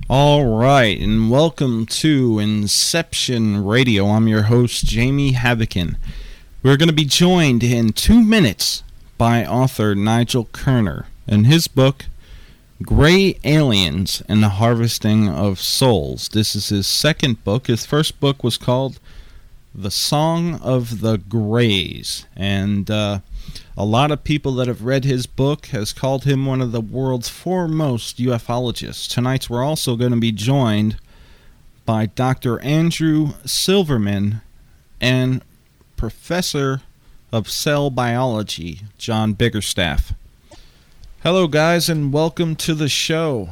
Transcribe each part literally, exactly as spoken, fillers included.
All right, and welcome to Inception Radio. I'm your host, Jamie Havokin. We're going to be joined in two minutes by author Nigel Kerner and his book, Gray Aliens and the Harvesting of Souls. This is his second book. His first book was called The Song of the Greys, and uh, a lot of people that have read his book has called him one of the world's foremost ufologists. Tonight we're also going to be joined by Doctor Andrew Silverman and Professor of Cell Biology, John Biggerstaff. Hello, guys, and welcome to the show.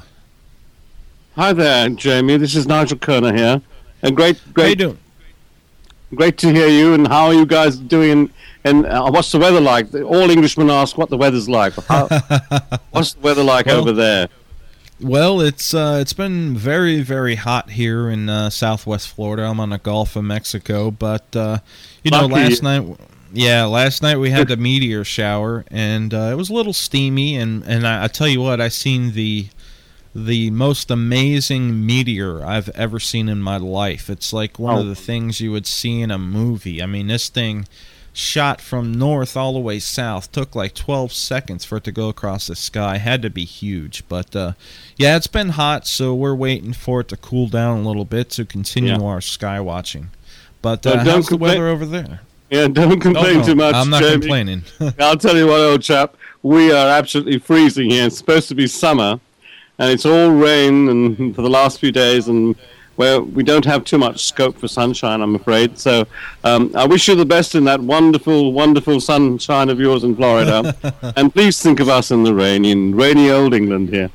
Hi there, Jamie. This is Nigel Kerner here. And great, great, How you doing? Great to hear you. And how are you guys doing? And uh, what's the weather like? All Englishmen ask what the weather's like. How, what's the weather like well, over there? Well, it's uh, it's been very, very hot here in uh, Southwest Florida. I'm on the Gulf of Mexico, but uh, you know, Lucky. last night, yeah, last night we had the meteor shower, and uh, it was a little steamy. And and I, I tell you what, I seen the the most amazing meteor I've ever seen in my life. It's like one oh. of the things you would see in a movie. I mean, this thing shot from north all the way south. Took like twelve seconds for it to go across the sky. Had to be huge. But, uh, yeah, it's been hot, so we're waiting for it to cool down a little bit to continue yeah. our sky watching. But uh, uh, how's the compla- weather over there? Yeah, don't complain oh, no, too much, I'm not Jamie. complaining. I'll tell you what, old chap, we are absolutely freezing here. It's supposed to be summer, and it's all rain and for the last few days, and where we don't have too much scope for sunshine, I'm afraid. So um, I wish you the best in that wonderful, wonderful sunshine of yours in Florida. And please think of us in the rain, in rainy old England here.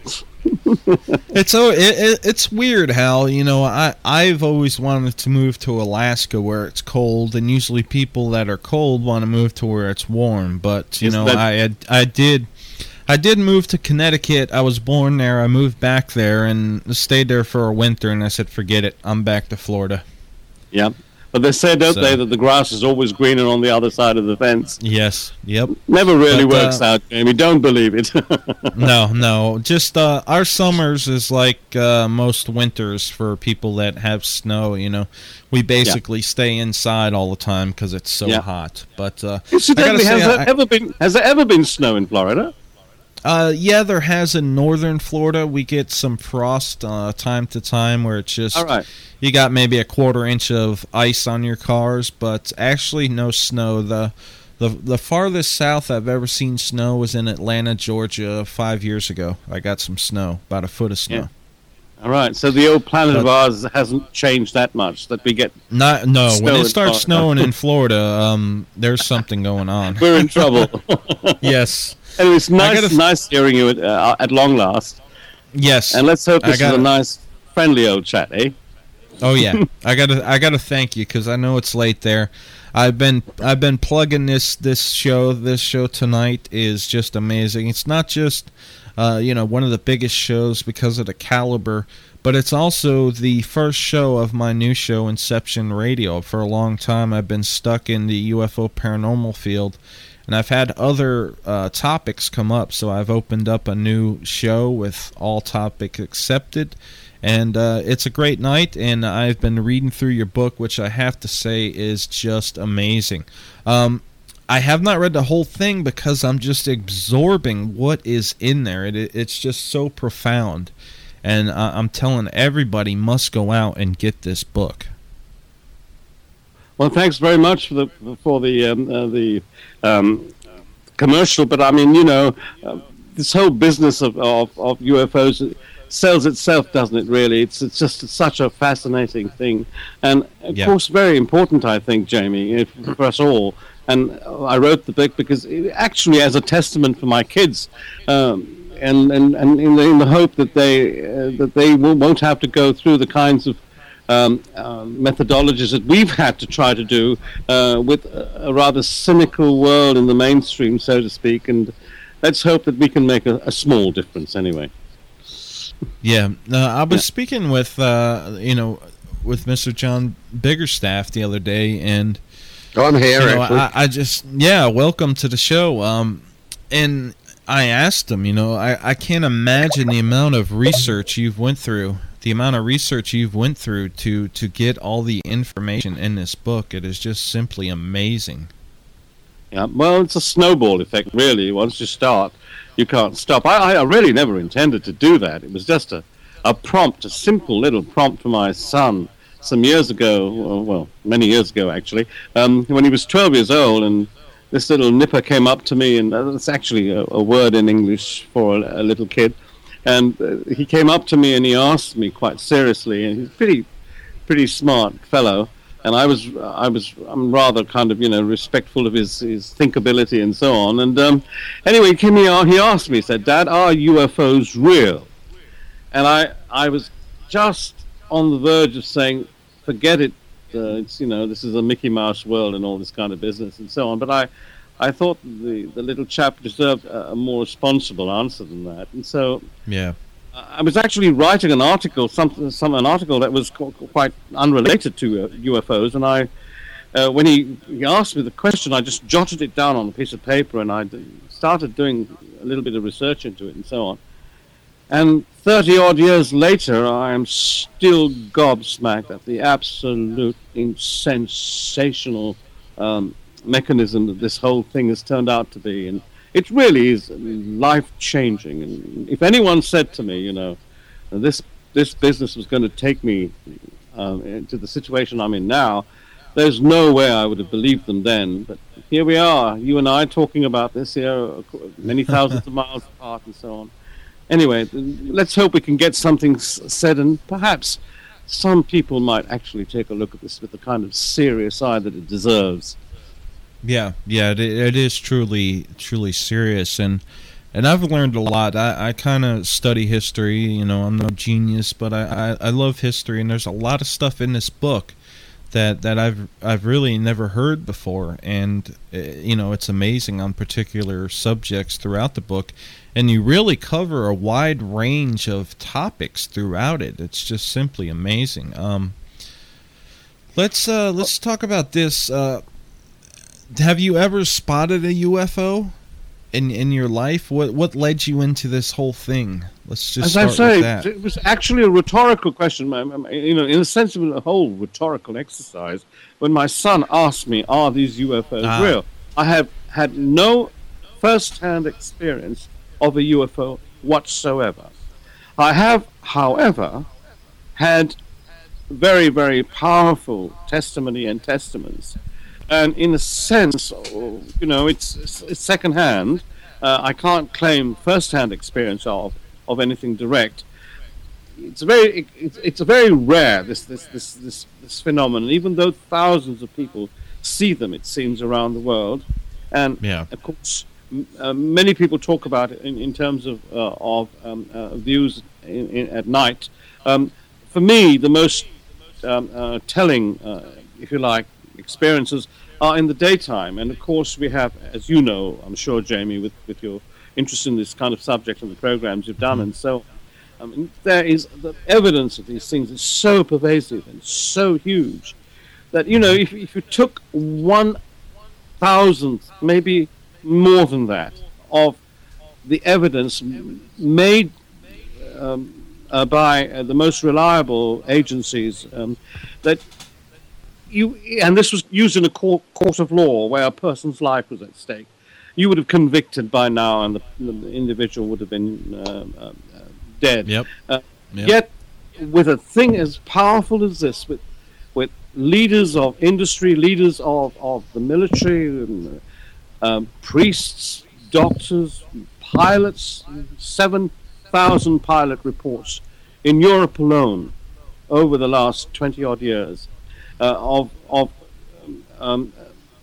It's so it, it, it's weird how, you know, I, I've always wanted to move to Alaska where it's cold, and usually people that are cold want to move to where it's warm. But, you Is know, that- I, had, I did... I did move to Connecticut. I was born there. I moved back there and stayed there for a winter, and I said, forget it. I'm back to Florida. Yeah. But they say, don't So- they, that the grass is always greener on the other side of the fence. Yes. Yep. Never really But, uh, works out, Jamie. Don't believe it. No, no. Just uh, our summers is like uh, most winters for people that have snow, you know. We basically stay inside all the time because it's so Yeah. hot. But uh, I Incidentally, gotta has say, there I- ever been has there ever been snow in Florida? Uh, yeah, there has in northern Florida. We get some frost uh, time to time where it's just All right. you got maybe a quarter inch of ice on your cars, but actually no snow. The the the farthest south I've ever seen snow was in Atlanta, Georgia, five years ago. I got some snow, about a foot of snow. Yeah. All right. So the old planet But- of ours hasn't changed that much. That we get Not no. Snow when in it starts Florida. snowing in Florida, um, there's something going on. we're in trouble. Yes, Anyway, it's nice, gotta- nice hearing you at, uh, at long last. yes. And let's hope I this is a gotta- nice, friendly old chat, eh? Oh yeah, I gotta I gotta thank you because I know it's late there. I've been I've been plugging this this show. This show tonight is just amazing. It's not just uh, you know one of the biggest shows because of the caliber, but it's also the first show of my new show, Inception Radio. For a long time, I've been stuck in the U F O paranormal field, and I've had other uh, topics come up. So I've opened up a new show with all topics accepted. And uh, it's a great night, and I've been reading through your book, which I have to say is just amazing. Um, I have not read the whole thing because I'm just absorbing what is in there. It, it's just so profound, and uh, I'm telling everybody must go out and get this book. Well, thanks very much for the for the um, uh, the um, commercial. But I mean, you know, uh, this whole business of, of, of U F Os sells itself, doesn't it? Really, it's it's just such a fascinating thing, and of Yeah. course, very important. I think, Jamie, if, for us all. And I wrote the book because it, actually, as a testament for my kids. Um, and, and, and in, the, in the hope that they uh, that they will, won't have to go through the kinds of um, uh, methodologies that we've had to try to do uh, with a, a rather cynical world in the mainstream, so to speak. And let's hope that we can make a, a small difference anyway. Yeah, uh, I was Yeah. speaking with uh, you know with Mister John Biggerstaff the other day, and Oh, I'm here, you know, actually. I, I just yeah, welcome to the show. Um, and I asked him, you know, I, I can't imagine the amount of research you've went through the amount of research you've went through to to get all the information in this book, it is just simply amazing. Yeah, well, it's a snowball effect, really. Once you start, you can't stop. I, I really never intended to do that. It was just a, a prompt, a simple little prompt for my son some years ago, well, many years ago, actually, um, when he was twelve years old, and this little nipper came up to me, and it's actually a, a word in English for a, a little kid, and uh, he came up to me and he asked me quite seriously, and he's a pretty, pretty smart fellow, and I was, I was, I'm rather kind of, you know, respectful of his, his thinkability and so on. And um, anyway, he came here, he asked me, he said, "Dad, are U F Os real?" And I, I was just on the verge of saying, "Forget it. Uh, it's, you know, this is a Mickey Mouse world and all this kind of business and so on." But I, I thought the the little chap deserved a, a more responsible answer than that, and so yeah. I was actually writing an article, some, some an article that was quite unrelated to uh, U F Os, and I, uh, when he, he asked me the question, I just jotted it down on a piece of paper, and I started doing a little bit of research into it and so on. And thirty odd years later, I am still gobsmacked at the absolute sensational um, mechanism that this whole thing has turned out to be, and it really is life-changing. And if anyone said to me, you know, this this business was going to take me um, into the situation I'm in now, there's no way I would have believed them then. But here we are, you and I talking about this here, many thousands of miles apart and so on. Anyway, let's hope we can get something said, and perhaps some people might actually take a look at this with the kind of serious eye that it deserves. Yeah, yeah, it, it is truly, truly serious, and and I've learned a lot. I, I kind of study history, you know, I'm no genius, but I, I, I love history, and there's a lot of stuff in this book that, that I've I've really never heard before, and, uh, you know, it's amazing on particular subjects throughout the book, and you really cover a wide range of topics throughout it. It's just simply amazing. Um, let's uh, let's talk about this. Uh, Have you ever spotted a U F O in in your life? What what led you into this whole thing? Let's just As start I say, with that. It was actually a rhetorical question, you know, in the sense of a whole rhetorical exercise. When my son asked me, "Are these U F Os Ah. real?" I have had no first-hand experience of a U F O whatsoever. I have, however, had very, very powerful testimony and testaments. And in a sense, you know, it's, it's second-hand. Uh, I can't claim first-hand experience of, of anything direct. It's very, it's, it's a very rare this this this this this phenomenon. Even though thousands of people see them, it seems, around the world, and Yeah. of course, m- uh, many people talk about it in, in terms of uh, of um, uh, views in, in, at night. Um, for me, the most um, uh, telling, uh, if you like, experiences are in the daytime, and of course we have, as you know, I'm sure, Jamie, with, with your interest in this kind of subject and the programs you've done, and so I mean, there is the evidence of these things is so pervasive and so huge that, you know, if, if you took one thousandth, maybe more than that, of the evidence made um, uh, by uh, the most reliable agencies, um, that you, and this was used in a court, court of law where a person's life was at stake, you would have convicted by now, and the, the individual would have been uh, uh, dead. Yep. Uh, Yep. Yet, with a thing as powerful as this, with with leaders of industry, leaders of, of the military, and, um, priests, doctors, pilots, seven thousand pilot reports in Europe alone over the last twenty odd years uh, of of um,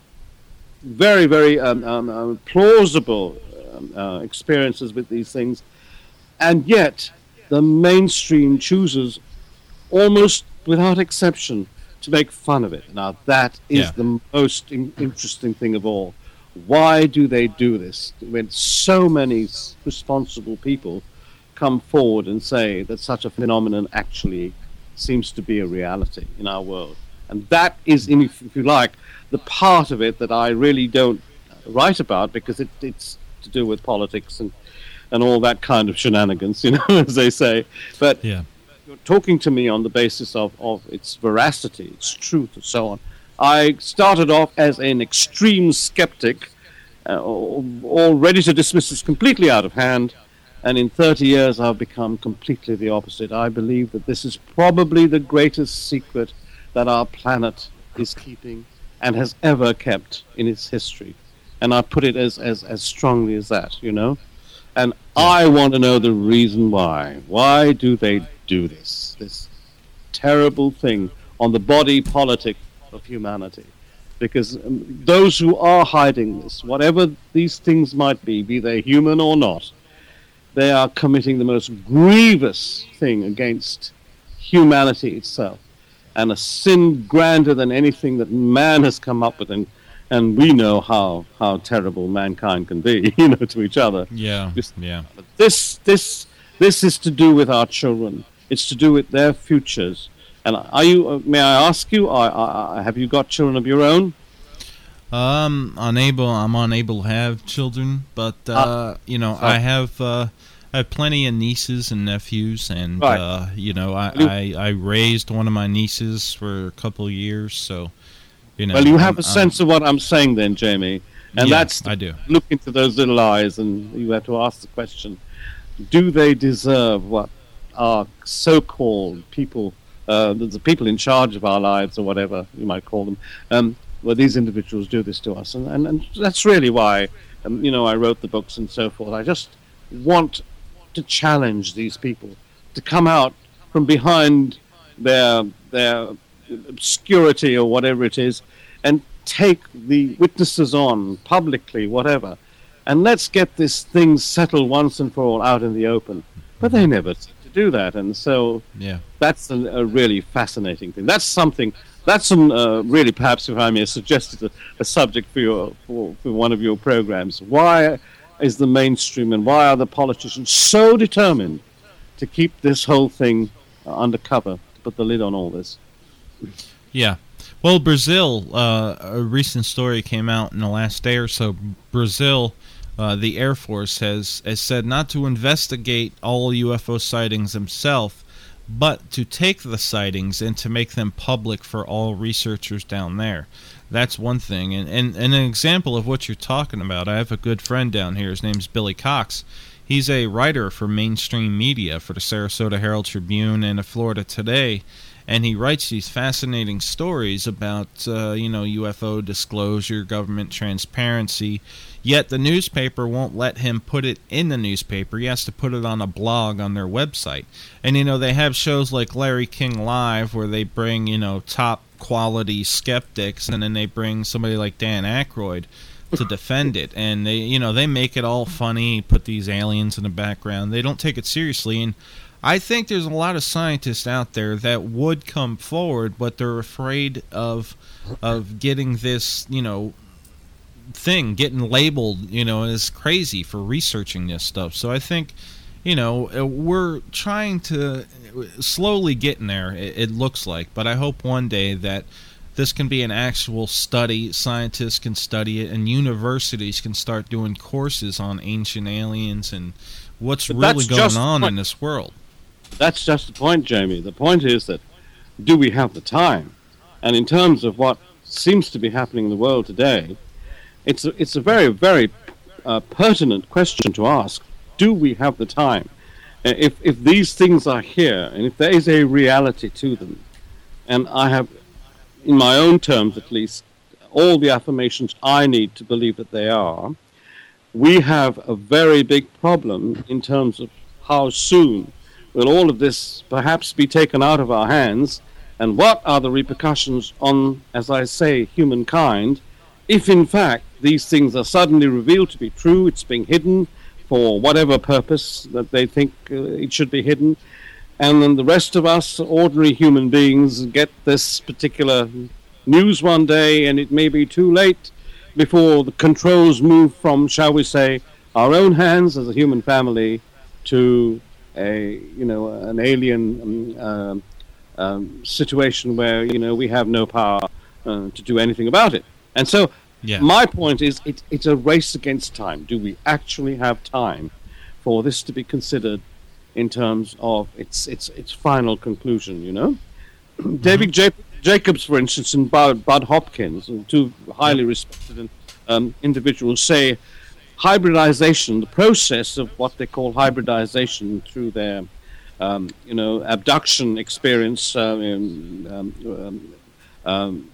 very very um, um, uh, plausible um, uh, experiences with these things, and yet the mainstream chooses, almost without exception, to make fun of it. Now that is Yeah. the most in- interesting thing of all. Why do they do this when so many s- responsible people come forward and say that such a phenomenon actually seems to be a reality in our world? And that is, in, if you like, the part of it that I really don't write about, because it, it's to do with politics and and all that kind of shenanigans, you know, as they say. But Yeah. you're talking to me on the basis of, of its veracity, its truth, and so on. I started off as an extreme skeptic, uh, all ready to dismiss this completely out of hand, and in thirty years I've become completely the opposite. I believe that this is probably the greatest secret that our planet is keeping and has ever kept in its history. And I put it as, as, as strongly as that, you know? And I want to know the reason why. Why do they do this? This terrible thing on the body politic of humanity. Because um, those who are hiding this, whatever these things might be, be they human or not, they are committing the most grievous thing against humanity itself. And a sin grander than anything that man has come up with. And, and we know how, how terrible mankind can be, you know, to each other. Yeah, Just, yeah. This, this, this is to do with our children. It's to do with their futures. And are you? Uh, may I ask you? Are, are, have you got children of your own? Um, unable. I'm unable to have children, but uh, uh you know, sorry. I have. Uh, I have plenty of nieces and nephews, and right. uh, you know, I, I, I raised one of my nieces for a couple of years, so you know. Well, you have I'm, a sense I'm, of what I'm saying, then, Jamie, and yeah, that's I do. Look into those little eyes, and you have to ask the question: do they deserve what our so-called people, uh, the people in charge of our lives, or whatever you might call them, um, well, these individuals do this to us, and and, and that's really why, um, you know, I wrote the books and so forth. I just want to challenge these people to come out from behind their their obscurity or whatever it is and take the witnesses on publicly, whatever, and let's get this thing settled once and for all out in the open. But they never seem to do that, and so yeah, that's a, a really fascinating thing. That's something. That's some uh, really, perhaps, if I may suggest it, a, a subject for your for, for one of your programs. Why is the mainstream and why are the politicians so determined to keep this whole thing uh, under cover, to put the lid on all this? Yeah. Well, Brazil, uh, a recent story came out in the last day or so. Brazil, uh, the Air Force has, has said not to investigate all U F O sightings themselves, but to take the sightings and to make them public for all researchers down there. That's one thing. And, and, and an example of what you're talking about, I have a good friend down here. His name's Billy Cox. He's a writer for mainstream media for the Sarasota Herald Tribune and the Florida Today. And he writes these fascinating stories about, uh, you know, U F O disclosure, government transparency. Yet the newspaper won't let him put it in the newspaper. He has to put it on a blog on their website. And, you know, they have shows like Larry King Live where they bring, you know, top quality skeptics, and then they bring somebody like Dan Aykroyd to defend it. And they, you know, they make it all funny, put these aliens in the background. They don't take it seriously. And I think there's a lot of scientists out there that would come forward, but they're afraid of of getting this, you know, thing, getting labeled, you know, as crazy for researching this stuff. So I think, you know, we're trying to slowly getting there, it looks like. But I hope one day that this can be an actual study, scientists can study it, and universities can start doing courses on ancient aliens and what's but really going on in this world. That's just the point, Jamie. The point is that, do we have the time? And in terms of what seems to be happening in the world today, it's a, it's a very, very uh, pertinent question to ask. Do we have the time? Uh, if, if these things are here, and if there is a reality to them, and I have, in my own terms at least, all the affirmations I need to believe that they are, we have a very big problem in terms of how soon will all of this perhaps be taken out of our hands, and what are the repercussions on, as I say, humankind, if in fact these things are suddenly revealed to be true, it's being hidden for whatever purpose that they think uh, it should be hidden, and then the rest of us, ordinary human beings, get this particular news one day, and it may be too late before the controls move from, shall we say, our own hands as a human family to a, you know, an alien um, um, situation where, you know, we have no power uh, to do anything about it. And so yeah. my point is it, it's a race against time. Do we actually have time for this to be considered in terms of its its its final conclusion. You know, mm-hmm. David J- Jacobs, for instance, and Bud, Bud Hopkins, two highly respected um, individuals, say hybridization, the process of what they call hybridization through their um, you know abduction experience. Uh, in, um, um, um,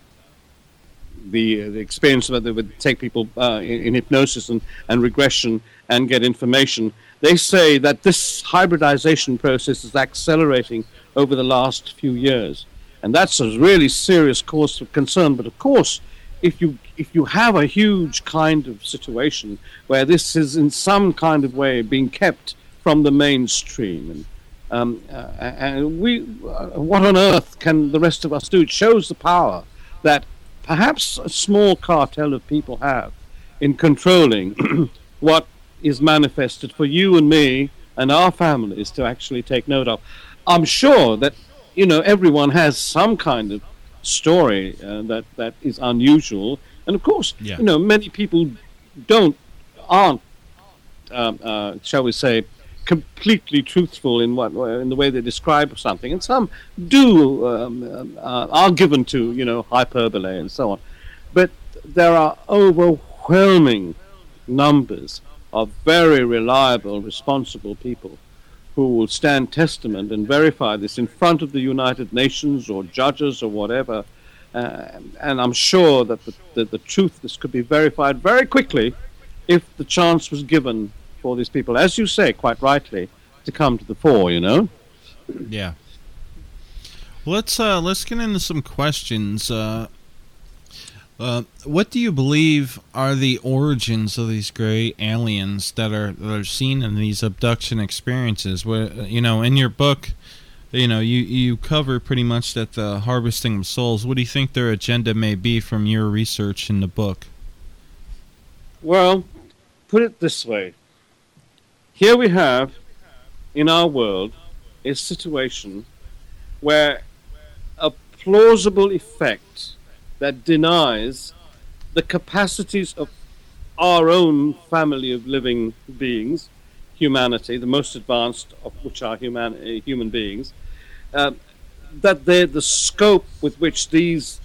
The, the experience where they would take people uh, in, in hypnosis and, and regression and get information. They say that this hybridization process is accelerating over the last few years. And that's a really serious cause of concern. But of course, if you if you have a huge kind of situation where this is in some kind of way being kept from the mainstream, and, um, uh, and we, uh, what on earth can the rest of us do? It shows the power that perhaps a small cartel of people have in controlling what is manifested for you and me and our families to actually take note of. I'm sure that, you know, everyone has some kind of story uh, that, that is unusual. And of course, yeah. you know, many people don't, aren't, um, uh, shall we say, completely truthful in what in the way they describe something, and some do um, uh, are given to you know hyperbole and so on. But there are overwhelming numbers of very reliable, responsible people who will stand testament and verify this in front of the United Nations or judges or whatever. Uh, and I'm sure that the, that the truth this could be verified very quickly if the chance was given for these people, as you say, quite rightly, to come to the fore, you know? Yeah. Let's uh, let's get into some questions. Uh, uh, what do you believe are the origins of these gray aliens that are that are seen in these abduction experiences? Where, you know, in your book, you know, you, you cover pretty much that the harvesting of souls. What do you think their agenda may be from your research in the book? Well, put it this way. Here we have, in our world, a situation where a plausible effect that denies the capacities of our own family of living beings, humanity, the most advanced of which are human, uh, human beings, uh, that the scope with which these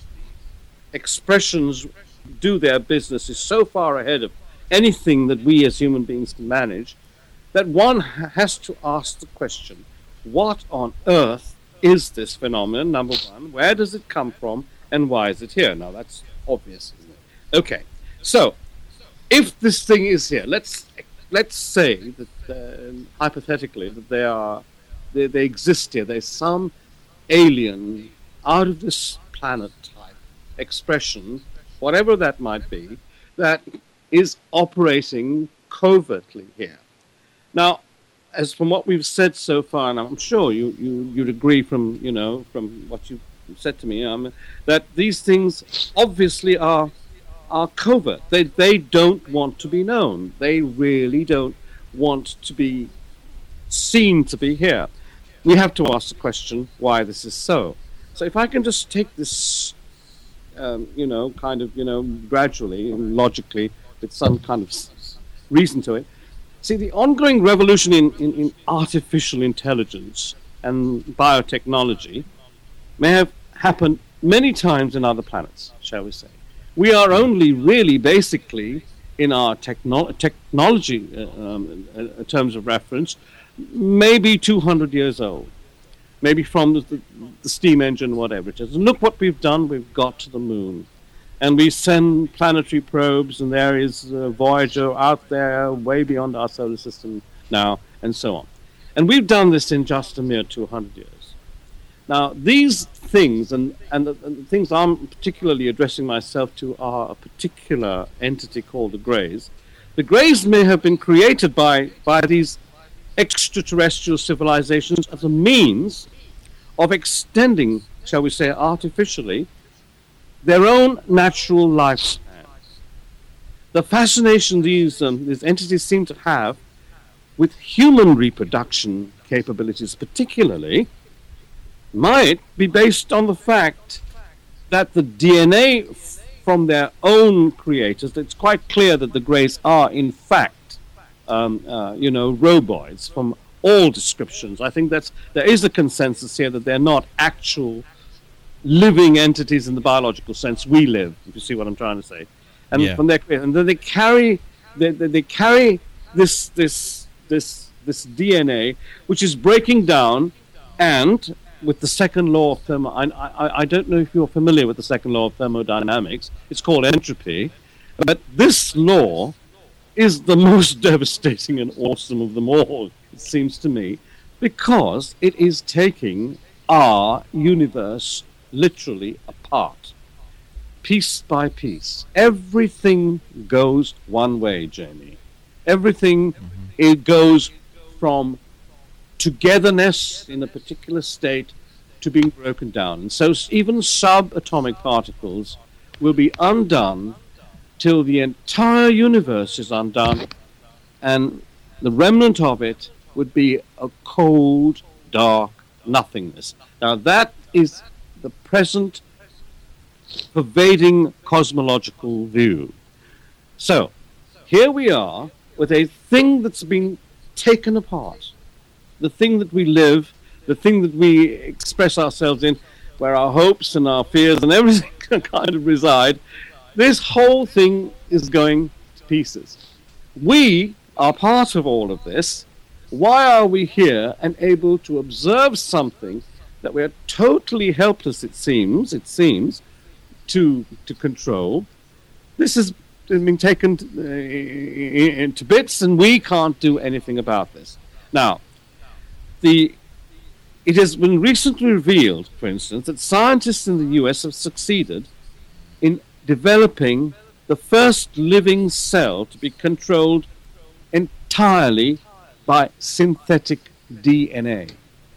expressions do their business is so far ahead of anything that we as human beings can manage, that one has to ask the question, what on earth is this phenomenon, number one? Where does it come from, and why is it here? Now, that's obvious, isn't it? Okay, so, if this thing is here, let's let's say that, uh, hypothetically, that they are, they, they exist here. There's some alien, out of this planet type expression, whatever that might be, that is operating covertly here. Now, as from what we've said so far, and I'm sure you, you, you'd agree from, you know, from what you've said to me, um, that these things obviously are are covert. They, they don't want to be known. They really don't want to be seen to be here. We have to ask the question why this is so. So if I can just take this, um, you know, kind of, you know, gradually and logically with some kind of reason to it. See, the ongoing revolution in, in, in artificial intelligence and biotechnology may have happened many times in other planets, shall we say. We are only really basically, in our techno- technology uh, um, uh, terms of reference, maybe two hundred years old. Maybe from the, the, the steam engine, whatever it is. And look what we've done. We've got to the moon. And we send planetary probes, and there is uh, Voyager out there way beyond our solar system now, and so on. And we've done this in just a mere two hundred years. Now, these things, and, and, the, and the things I'm particularly addressing myself to, are a particular entity called the Greys. The Greys may have been created by, by these extraterrestrial civilizations as a means of extending, shall we say, artificially, their own natural lifespan. The fascination these um, these entities seem to have with human reproduction capabilities, particularly, might be based on the fact that the D N A f- from their own creators. It's quite clear that the Greys are, in fact, um, uh, you know, roboids from all descriptions. I think that's there is a consensus here that they're not actual living entities in the biological sense we live, if you see what I'm trying to say. And Yeah. from their and then they carry they, they, they carry this this this this D N A which is breaking down, and with the second law of thermo I, I, I don't know if you're familiar with the second law of thermodynamics. It's called entropy, but this law is the most devastating and awesome of them all, it seems to me, because it is taking our universe literally apart, piece by piece. Everything goes one way, Jamie. Everything, mm-hmm. it goes from togetherness in a particular state to being broken down. And so even subatomic particles will be undone till the entire universe is undone, and the remnant of it would be a cold, dark nothingness. Now that is the present pervading cosmological view. So, here we are with a thing that's been taken apart, the thing that we live, the thing that we express ourselves in, where our hopes and our fears and everything kind of reside. This whole thing is going to pieces. We are part of all of this. Why are we here and able to observe something that we're totally helpless, it seems, it seems, to to control? This has been taken to, uh, into bits, and we can't do anything about this. Now, the it has been recently revealed, for instance, that scientists in the U S have succeeded in developing the first living cell to be controlled entirely by synthetic D N A.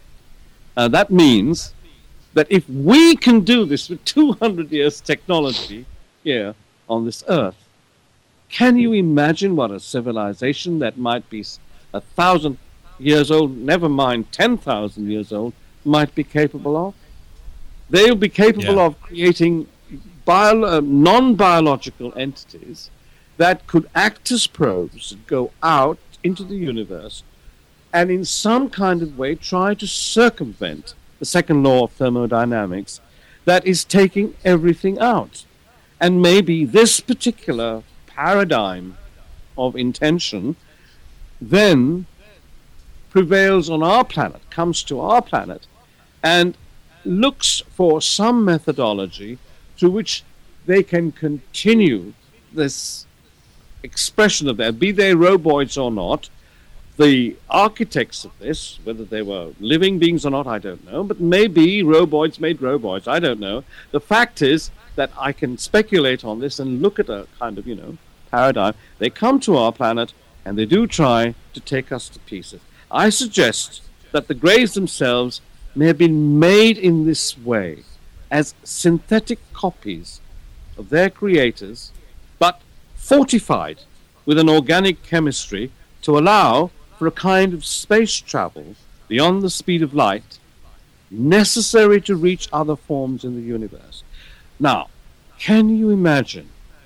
Uh, that means that if we can do this with two hundred years technology here on this earth, can you imagine what a civilization that might be a thousand years old, never mind ten thousand years old, might be capable of? They'll be capable Yeah. of creating bio, uh, non-biological entities that could act as probes and go out into the universe and in some kind of way try to circumvent the second law of thermodynamics that is taking everything out. And maybe this particular paradigm of intention then prevails on our planet, comes to our planet, and looks for some methodology through which they can continue this expression of that, be they roboids or not. The architects of this, whether they were living beings or not, I don't know, but maybe roboids made roboids, I don't know. The fact is that I can speculate on this and look at a kind of, you know, paradigm. They come to our planet and they do try to take us to pieces. I suggest that the Greys themselves may have been made in this way as synthetic copies of their creators, but fortified with an organic chemistry to allow for a kind of space travel beyond the speed of light necessary to reach other forms in the universe. Now, can you imagine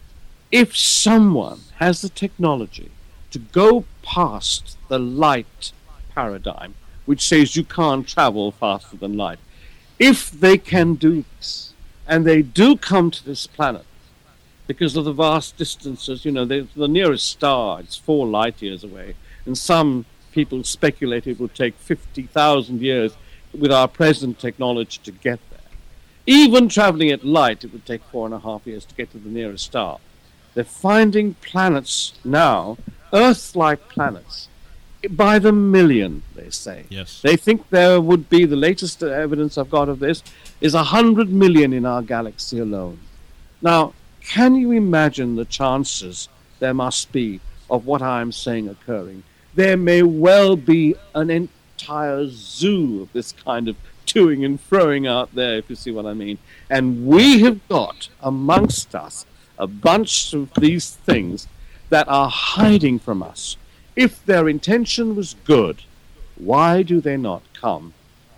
if someone has the technology to go past the light paradigm, which says you can't travel faster than light? If they can do this, and they do come to this planet because of the vast distances, you know, the, the nearest star, it's four light years away, and some people speculate it will take fifty thousand years with our present technology to get there. Even traveling at light, it would take four and a half years to get to the nearest star. They're finding planets now, Earth-like planets, by the million, they say. Yes. They think there would be, the latest evidence I've got of this, is a hundred million in our galaxy alone. Now, can you imagine the chances there must be of what I'm saying occurring? There may well be an entire zoo of this kind of toing and froing out there, if you see what I mean. And we have got amongst us a bunch of these things that are hiding from us. If their intention was good, why do they not come,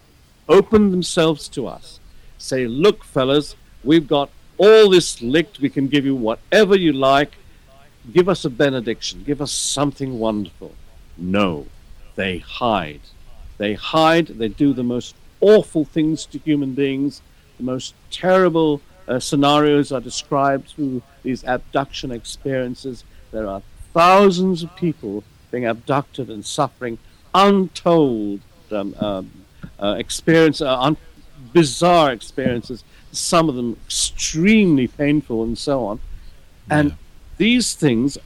open themselves to us, say, look, fellas, we've got all this licked, we can give you whatever you like, give us a benediction, give us something wonderful. No, they hide. They hide, they do the most awful things to human beings. The most terrible uh, scenarios are described through these abduction experiences. There are thousands of people being abducted and suffering untold um, um, uh, experience, uh, un- bizarre experiences, some of them extremely painful and so on. And Yeah. these things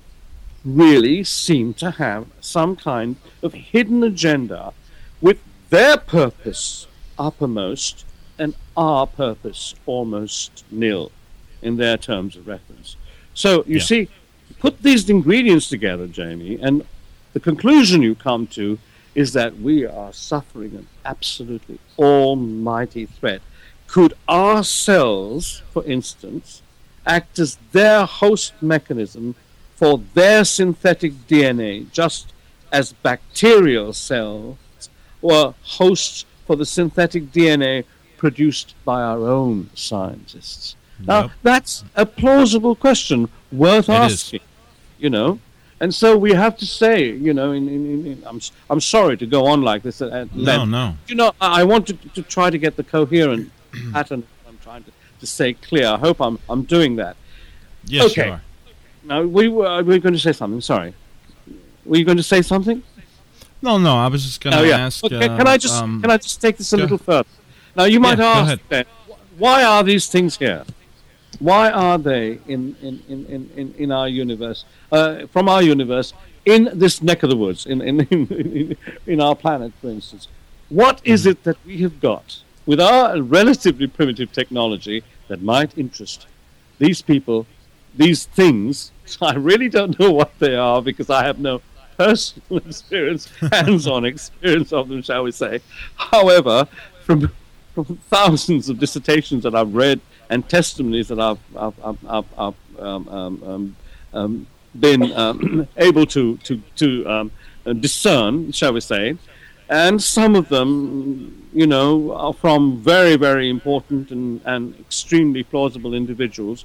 really seem to have some kind of hidden agenda with their purpose uppermost and our purpose almost nil in their terms of reference. So you Yeah. see, put these ingredients together, Jamie, and the conclusion you come to is that we are suffering an absolutely almighty threat. Could our cells, for instance, act as their host mechanism for their synthetic D N A, just as bacterial cells were hosts for the synthetic D N A produced by our own scientists? Now, Yep. that's a plausible question worth It is. asking, you know? And so we have to say, you know, in, in, in, in, I'm s- I'm sorry to go on like this at, at No, length. no. You know, I I want to, to try to get the coherent pattern I'm trying to, to say clear. I hope I'm I'm doing that. Yes, Okay. you are. Now, we were, we were going to say something. Sorry. Were you going to say something? No, no. I was just going to Oh, yeah. ask. Okay, uh, can I just um, can I just take this a go little further? Now, you might Yeah, go ask ahead. then, wh- why are these things here? Why are they in, in, in, in, in, in our universe, uh, from our universe, in this neck of the woods, in, in, in, in our planet, for instance? What is Mm-hmm. it that we have got with our relatively primitive technology that might interest these people, these things? I really don't know what they are because I have no personal experience, hands-on experience of them, shall we say. However, from, from thousands of dissertations that I've read and testimonies that I've, I've, I've, I've, I've um, um, um, um, been um, able to, to, to um, uh, discern, shall we say, and some of them, you know, are from very, very important and, and extremely plausible individuals.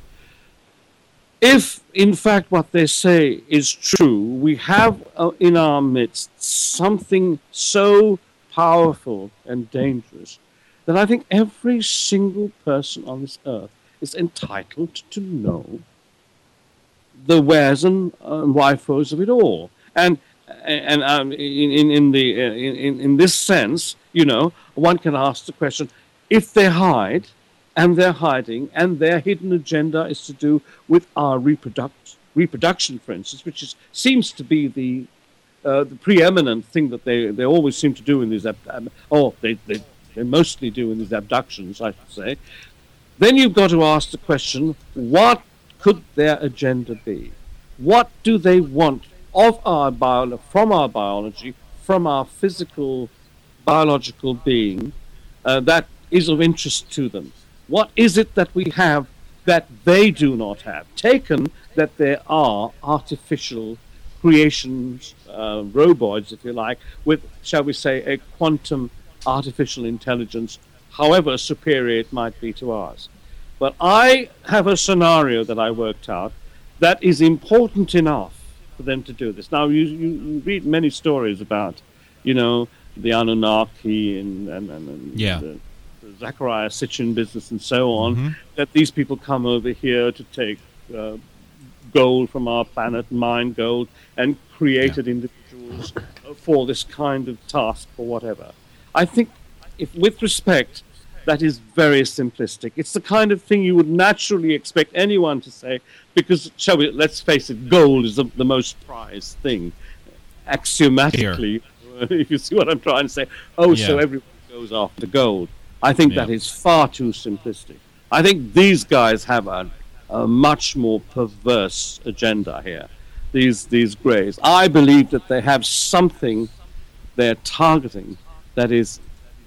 If, in fact, what they say is true, we have uh, in our midst something so powerful and dangerous that I think every single person on this earth is entitled to know the wheres and uh, whyfos of it all. And and um, in, in, in, the, uh, in, in this sense, you know, one can ask the question, if they hide, and they're hiding, and their hidden agenda is to do with our reproduct, reproduction, for instance, which is, seems to be the uh, the preeminent thing that they, they always seem to do in these, ab- um, oh, they, they, they mostly do in these abductions, I should say, then you've got to ask the question, what could their agenda be? What do they want of our bio- from our biology, from our physical, biological being, uh, that is of interest to them? What is it that we have that they do not have? Taken that there are artificial creations, uh, robots, if you like, with, shall we say, a quantum artificial intelligence, however superior it might be to ours. But I have a scenario that I worked out that is important enough for them to do this. Now, you, you, you read many stories about, you know, the Anunnaki and, and, and, and Yeah. the, the Zachariah Sitchin business and so on, Mhm. that these people come over here to take uh, gold from our planet, mine gold, and created individuals for this kind of task or whatever. I think, if with respect, that is very simplistic. It's the kind of thing you would naturally expect anyone to say, because, shall we, let's face it, gold is the, the most prized thing, axiomatically, if you see what I'm trying to say. Oh, so Yeah. everyone goes after gold. I think Yeah. that is far too simplistic. I think these guys have a, a much more perverse agenda here, these, these greys. I believe that they have something they're targeting that is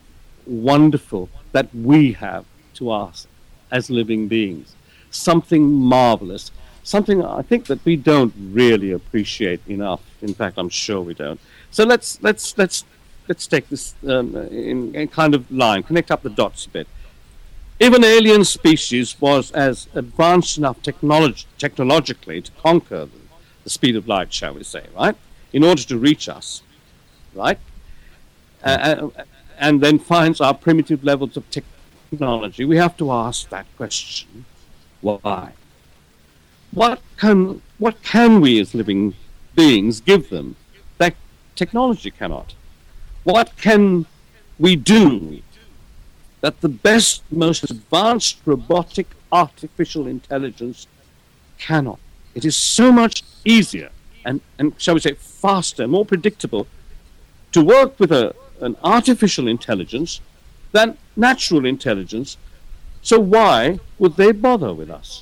wonderful, that we have to us as living beings. Something marvelous. Something I think that we don't really appreciate enough. In fact, I'm sure we don't. So let's let's let's let's take this um, in, in kind of line, connect up the dots a bit. If an alien species was as advanced enough technolog- technologically to conquer the, the speed of light, shall we say, right, in order to reach us, right? Uh, and then finds our primitive levels of technology, we have to ask that question: why? What can what can we as living beings give them that technology cannot? What can we do that the best, most advanced robotic artificial intelligence cannot? It is so much easier and, and shall we say, faster, more predictable to work with a, an artificial intelligence than natural intelligence. So why would they bother with us?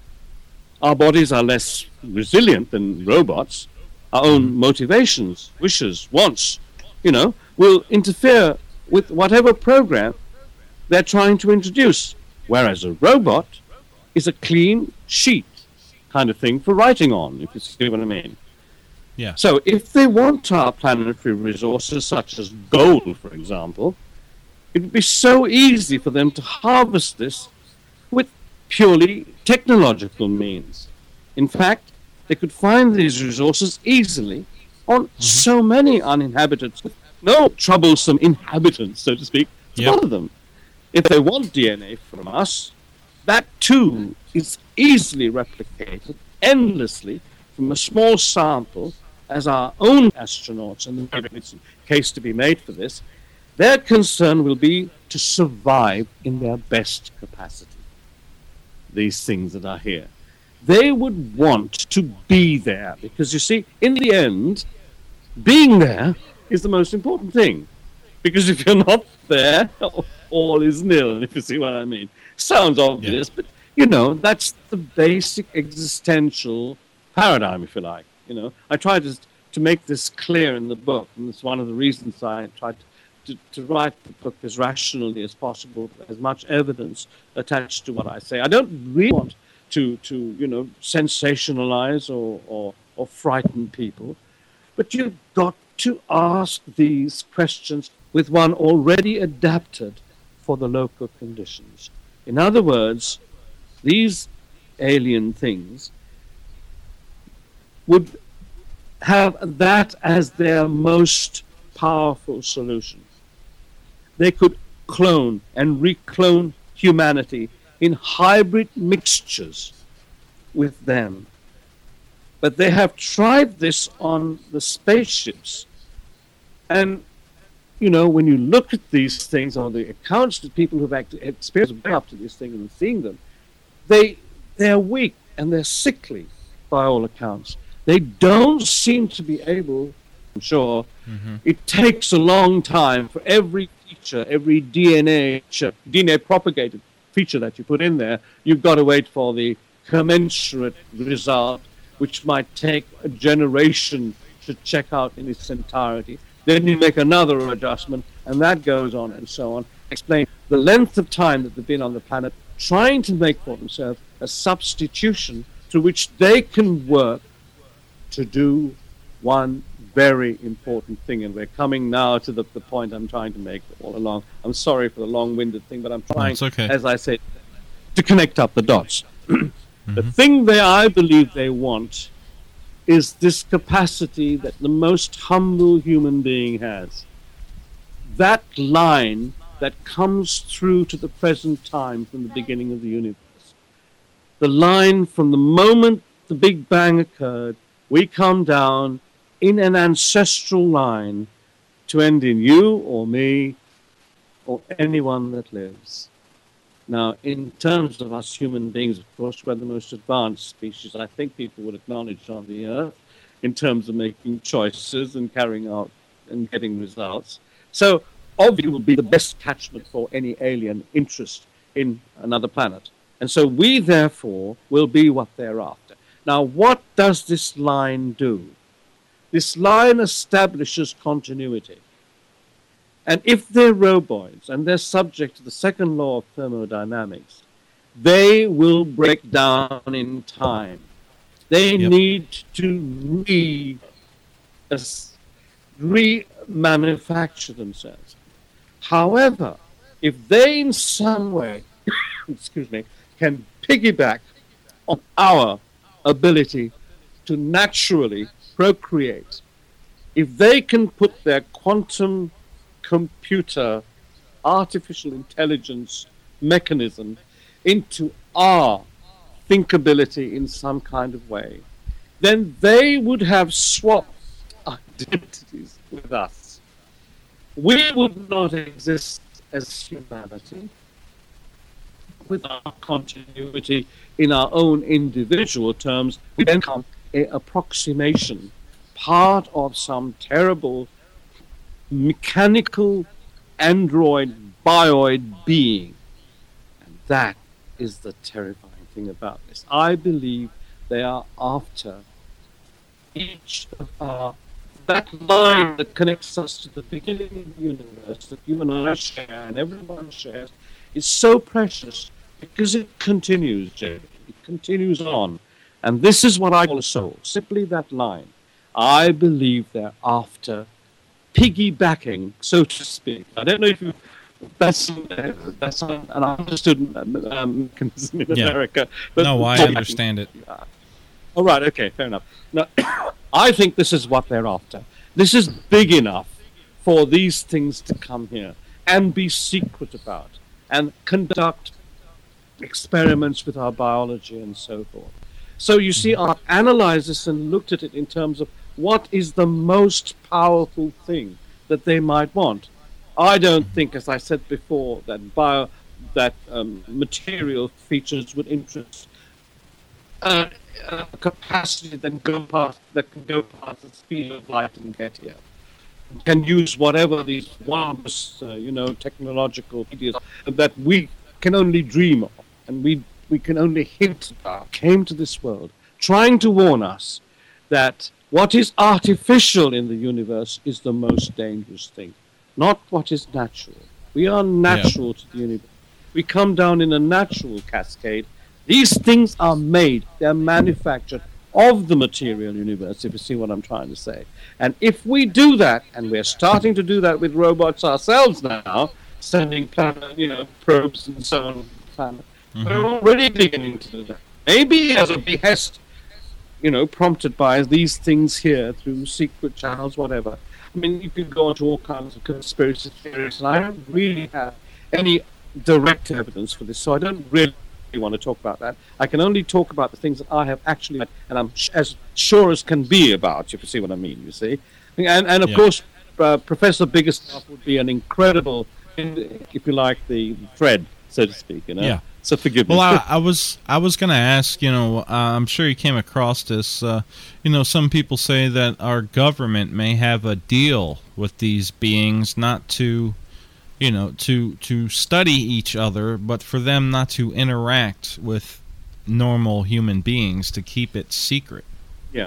Our bodies are less resilient than robots. Our own motivations, wishes, wants, you know, will interfere with whatever program they're trying to introduce. Whereas a robot is a clean sheet kind of thing for writing on, if you see what I mean. Yeah. So if they want our planetary resources, such as gold, for example, it would be so easy for them to harvest this with purely technological means. In fact, they could find these resources easily on mm-hmm. so many uninhabited, no troublesome inhabitants, so to speak, to yep. bother them. If they want D N A from us, that too is easily replicated endlessly from a small sample, as our own astronauts, and there's a case to be made for this, their concern will be to survive in their best capacity. These things that are here. They would want to be there, because you see, in the end, being there is the most important thing. Because if you're not there, all is nil, if you see what I mean. Sounds obvious, yeah. but, you know, that's the basic existential paradigm, if you like. You know, I tried to, to make this clear in the book, and it's one of the reasons I tried to, to, to write the book as rationally as possible, as much evidence attached to what I say. I don't really want to, to you know, sensationalize or, or, or frighten people, but you've got to ask these questions with one already adapted for the local conditions. In other words, these alien things would have that as their most powerful solution. They could clone and reclone humanity in hybrid mixtures with them. But they have tried this on the spaceships. And, you know, when you look at these things, or the accounts that people who've experienced up to this thing and seeing them, they, they're weak and they're sickly by all accounts. They don't seem to be able, I'm sure, mm-hmm. it takes a long time for every feature, every D N A, D N A propagated feature that you put in there, you've got to wait for the commensurate result, which might take a generation to check out in its entirety. Then you make another adjustment, and that goes on and so on. Explain the length of time that they've been on the planet, trying to make for themselves a substitution through which they can work to do one very important thing. And we're coming now to the, the point I'm trying to make all along. I'm sorry for the long-winded thing, but I'm trying, okay. as I said, to connect up the dots. mm-hmm. The thing they, I believe they want is this capacity that the most humble human being has. That line that comes through to the present time from the beginning of the universe. The line from the moment the Big Bang occurred, we come down in an ancestral line to end in you or me or anyone that lives. Now, in terms of us human beings, of course, we're the most advanced species, I think people would acknowledge, on the earth, in terms of making choices and carrying out and getting results. So, obviously, it will be the best catchment for any alien interest in another planet. And so we, therefore, will be what they're after. Now, what does this line do? This line establishes continuity. And if they're roboids and they're subject to the second law of thermodynamics, they will break down in time. They yep. need to re, uh, re-manufacture themselves. However, if they in some way, excuse me, can piggyback on our ability to naturally procreate if they can put their quantum computer, artificial intelligence mechanism into our thinkability in some kind of way, then they would have swapped identities with us. We would not exist as humanity with our continuity in our own individual terms. We then come an approximation, part of some terrible mechanical android bioid being. And that is the terrifying thing about this. I believe they are after each of our, that line that connects us to the beginning of the universe that you and I share and everyone shares is so precious because it continues, Jamie. It continues on. And this is what I call a soul, simply that line. I believe they're after piggybacking, so to speak. I don't know if you that's uh, that's an understood um, mechanism in yeah. America. But no, I understand it. Uh, all right, okay, fair enough. Now, I think this is what they're after. This is big enough for these things to come here and be secret about and conduct experiments with our biology and so forth. So you see, I've analyzed this and looked at it in terms of what is the most powerful thing that they might want. I don't think, as I said before, that bio, that um, material features would interest uh, a capacity that go past that can go past the speed of light and get here. Can use whatever these wondrous, uh, you know, technological ideas that we can only dream of, and we we can only hint about. Came to this world trying to warn us that what is artificial in the universe is the most dangerous thing, not what is natural. We are natural yeah. to the universe. We come down in a natural cascade. These things are made, they're manufactured of the material universe, if you see what I'm trying to say. And if we do that, and we're starting to do that with robots ourselves now, sending planet, you know, probes and so on, planet, mm-hmm. we're already beginning to do that. Maybe as a behest, you know, prompted by these things here through secret channels, whatever. I mean, you could go into all kinds of conspiracy theories, and I don't really have any direct evidence for this, so I don't really want to talk about that. I can only talk about the things that I have actually, and I'm sh- as sure as can be about, if you see what I mean, you see. And, and of yeah. course, uh, Professor Biggerstaff would be an incredible, if you like, the thread, so to speak, you know. Yeah. So forgive me. Well, I, I was I was going to ask, you know, uh, I'm sure you came across this. Uh, you know, some people say that our government may have a deal with these beings not to, you know, to to study each other, but for them not to interact with normal human beings, to keep it secret. Yeah.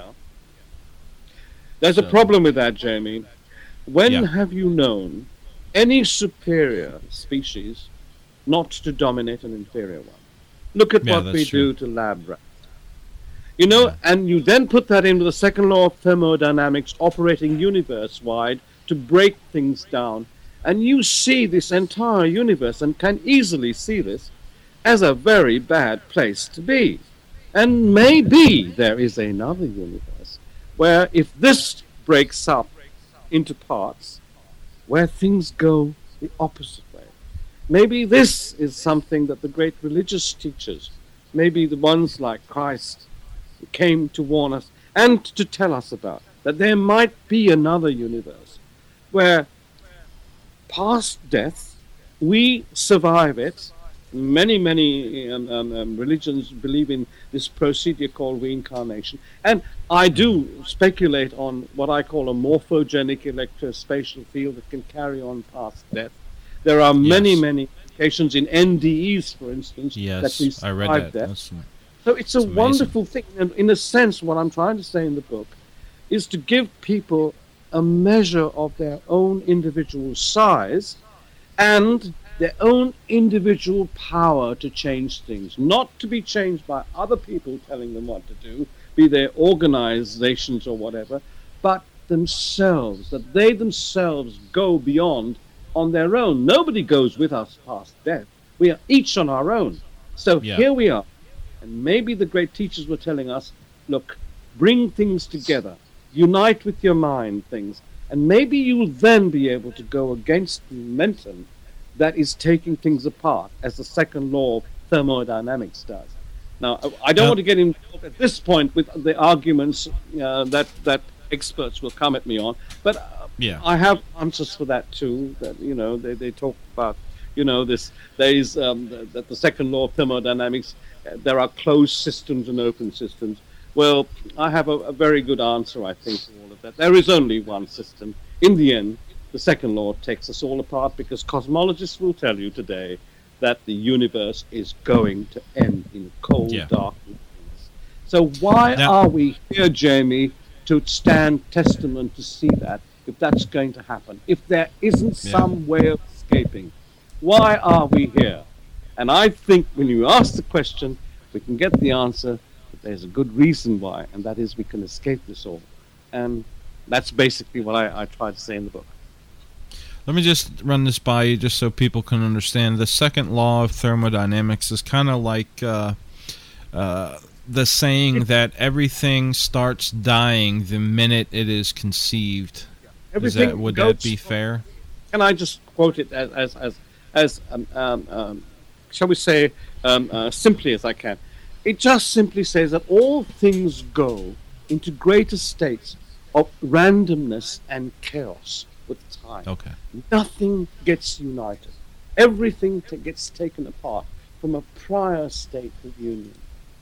There's so. a problem with that, Jamie. When yeah. have you known any superior species not to dominate an inferior one? Look at yeah, what we true. do to lab rats. You know, yeah. and you then put that in with the second law of thermodynamics operating universe-wide to break things down, and you see this entire universe and can easily see this as a very bad place to be. And maybe there is another universe where if this breaks up into parts, where things go the opposite way. Maybe this is something that the great religious teachers, maybe the ones like Christ, came to warn us and to tell us about, that there might be another universe where past death, we survive it. Many, many um, um, um, religions believe in this procedure called reincarnation. And I do speculate on what I call a morphogenic electrospatial field that can carry on past death. There are many, yes. many indications in N D Es, for instance, yes, that we survive I read that. death. That's, so it's a amazing. wonderful thing. And in a sense, what I'm trying to say in the book is to give people a measure of their own individual size and their own individual power to change things, not to be changed by other people telling them what to do, be they organizations or whatever, but themselves, that they themselves go beyond on their own. Nobody goes with us past death. We are each on our own. So yeah. here we are. And maybe the great teachers were telling us, look, bring things together. unite with your mind things, and maybe you will then be able to go against the momentum that is taking things apart, as the second law of thermodynamics does. Now, I don't Uh, want to get involved at this point with the arguments uh, that that experts will come at me on, but uh, Yeah. I have answers for that too. That you know, they, they talk about, you know, this there is um, the, that the second law of thermodynamics. Uh, there are closed systems and open systems. Well, I have a, a very good answer, I think, to all of that. There is only one system. In the end, the second law takes us all apart, because cosmologists will tell you today that the universe is going to end in cold, Yeah. dark nothingness. So why Now- are we here, Jamie, to stand testament to see that, if that's going to happen? If there isn't Yeah. some way of escaping, why are we here? And I think when you ask the question, we can get the answer, but there's a good reason why, and that is we can escape this all. And that's basically what I, I try to say in the book. Let me just run this by you just so people can understand. The second law of thermodynamics is kind of like uh, uh, the saying that everything starts dying the minute it is conceived. Is Everything that, would goes that be fair? Can I just quote it as as as, as um, um, um, shall we say, um, uh, simply as I can? It just simply says that all things go into greater states of randomness and chaos with time. Okay. Nothing gets united. Everything t- gets taken apart from a prior state of union.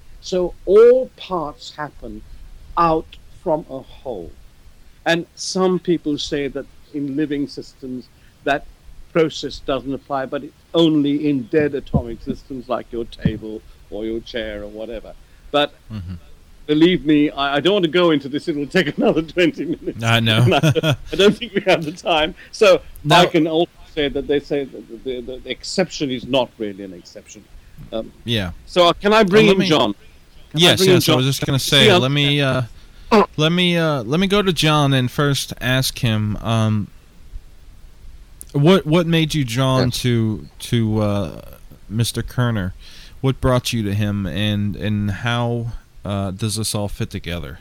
So all parts happen out from a whole. And some people say that in living systems that process doesn't apply, but it's only in dead atomic systems like your table or your chair or whatever. But Mm-hmm. believe me, I, I don't want to go into this. It will take another twenty minutes. I know. And I, I don't think we have the time. So No. I can also say that they say that the, the, the, the exception is not really an exception. Um, Yeah. so uh, can I bring Well, in let me- John? Can I Yes, bring in yes. I John? was just going to See, say, I'm- let me, uh, let me, uh, let me go to John and first ask him, um, what, what made you drawn to, to, uh, Mister Kerner? What brought you to him, and, and how, uh, does this all fit together?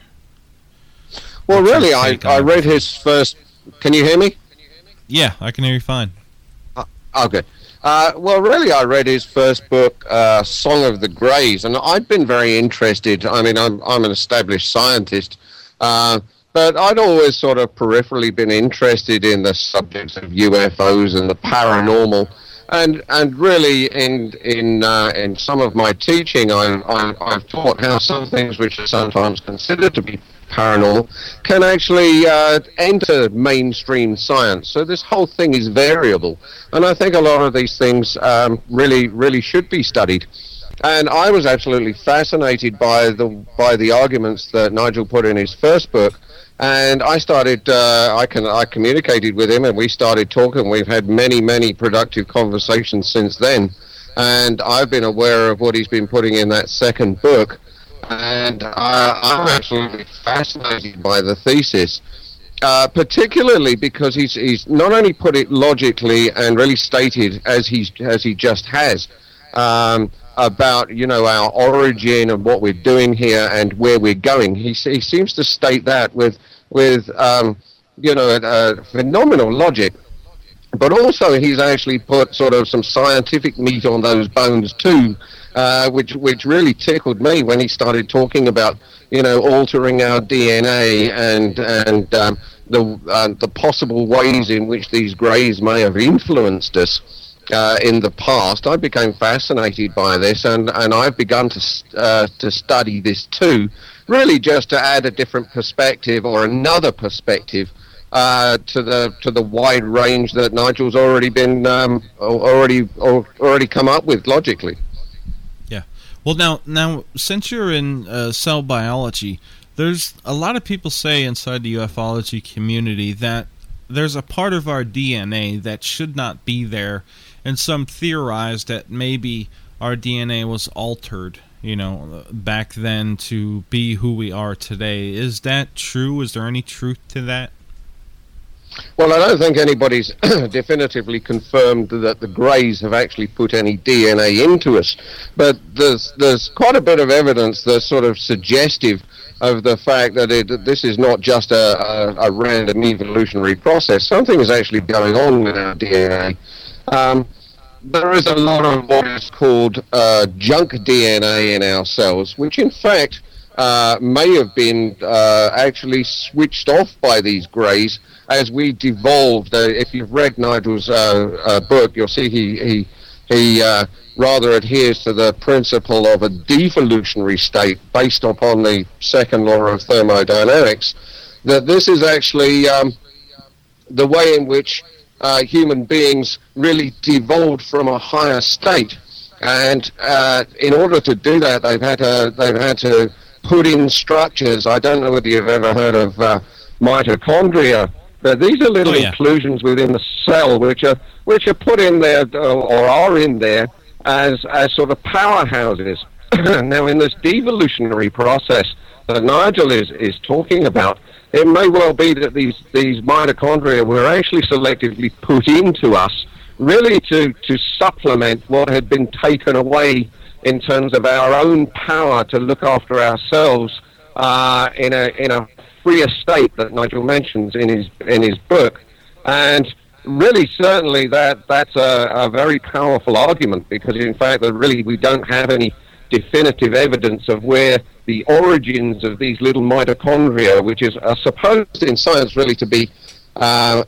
Well, What's your really, I, take on I read everything? his first... Can you hear me? Yeah, I can hear you fine. Okay. Uh, well, really, I read his first book, uh, Song of the Greys, and I'd been very interested. I mean, I'm, I'm an established scientist, uh, but I'd always sort of peripherally been interested in the subjects of U F Os and the paranormal. And and really, in in uh, in some of my teaching, I, I, I've taught how some things which are sometimes considered to be paranormal can actually uh, enter mainstream science. So this whole thing is variable, and I think a lot of these things um, really really should be studied. And I was absolutely fascinated by the by the arguments that Nigel put in his first book. And I started, uh, I can, I communicated with him, and we started talking. We've had many, many productive conversations since then. And I've been aware of what he's been putting in that second book. And uh, I'm absolutely fascinated by the thesis, uh, particularly because he's, he's not only put it logically and really stated as he's, as he just has, um, about, you know, our origin and what we're doing here and where we're going. He, he seems to state that with, with um, you know, uh, phenomenal logic. But also he's actually put sort of some scientific meat on those bones too, uh, which which really tickled me when he started talking about, you know, altering our D N A and and um, the uh, the possible ways in which these greys may have influenced us. Uh, in the past, I became fascinated by this, and, and I've begun to uh, to study this too, really just to add a different perspective or another perspective uh, to the to the wide range that Nigel's already been um, already or, already come up with logically. Yeah. Well, now now since you're in uh, cell biology, there's a lot of people say inside the ufology community that there's a part of our D N A that should not be there. And some theorize that maybe our D N A was altered, you know, back then to be who we are today. Is that true? Is there any truth to that? Well, I don't think anybody's definitively confirmed that the Greys have actually put any D N A into us, but there's there's quite a bit of evidence that's sort of suggestive of the fact that it, that this is not just a, a, a random evolutionary process. Something is actually going on with our D N A. Um, there is a lot of what is called uh, junk D N A in our cells, which in fact uh, may have been uh, actually switched off by these greys as we devolved. Uh, if you've read Nigel's uh, uh, book, you'll see he he he uh, rather adheres to the principle of a devolutionary state based upon the second law of thermodynamics. That this is actually um, the way in which uh, human beings really devolved from a higher state, and uh, in order to do that, they've had to they've had to put in structures. I don't know whether you've ever heard of uh, mitochondria. But these are little oh, yeah. inclusions within the cell which are which are put in there or are in there as as sort of powerhouses. Now, in this devolutionary process that Nigel is, is talking about, it may well be that these, these mitochondria were actually selectively put into us really to, to supplement what had been taken away in terms of our own power to look after ourselves uh, in a in a freer state that Nigel mentions in his in his book. And really, certainly, that that's a, a very powerful argument, because in fact, that really we don't have any definitive evidence of where the origins of these little mitochondria, which is are supposed in science really to be uh,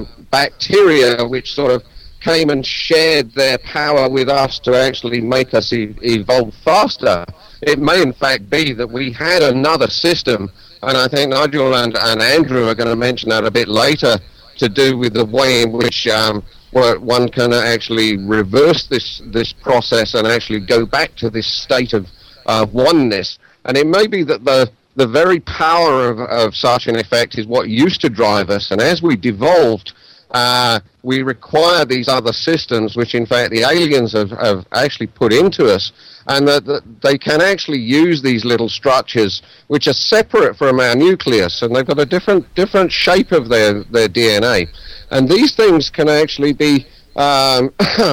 bacteria, which sort of came and shared their power with us to actually make us e- evolve faster. It may in fact be that we had another system, and I think Nigel and, and Andrew are going to mention that a bit later, to do with the way in which um, one can actually reverse this this process and actually go back to this state of uh, oneness. And it may be that the the very power of, of such an effect is what used to drive us, and as we devolved, uh, we require these other systems, which in fact the aliens have, have actually put into us, and that, that they can actually use these little structures which are separate from our nucleus, and they've got a different different shape of their, their D N A. And these things can actually be um,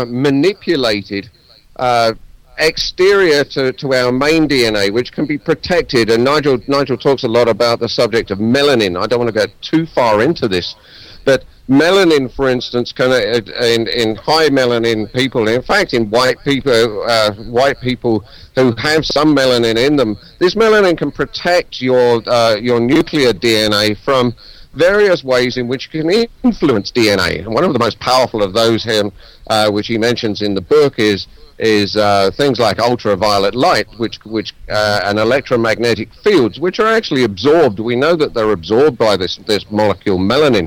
manipulated uh, exterior to, to our main D N A, which can be protected. And Nigel, Nigel talks a lot about the subject of melanin. I don't want to go too far into this, but melanin, for instance, can uh, in, in high melanin people, in fact, in white people, uh, white people who have some melanin in them, this melanin can protect your uh, your nuclear D N A from various ways in which it can influence D N A. And one of the most powerful of those, here, uh, which he mentions in the book, is is uh, things like ultraviolet light, which which uh, and electromagnetic fields, which are actually absorbed. We know that they're absorbed by this this molecule melanin.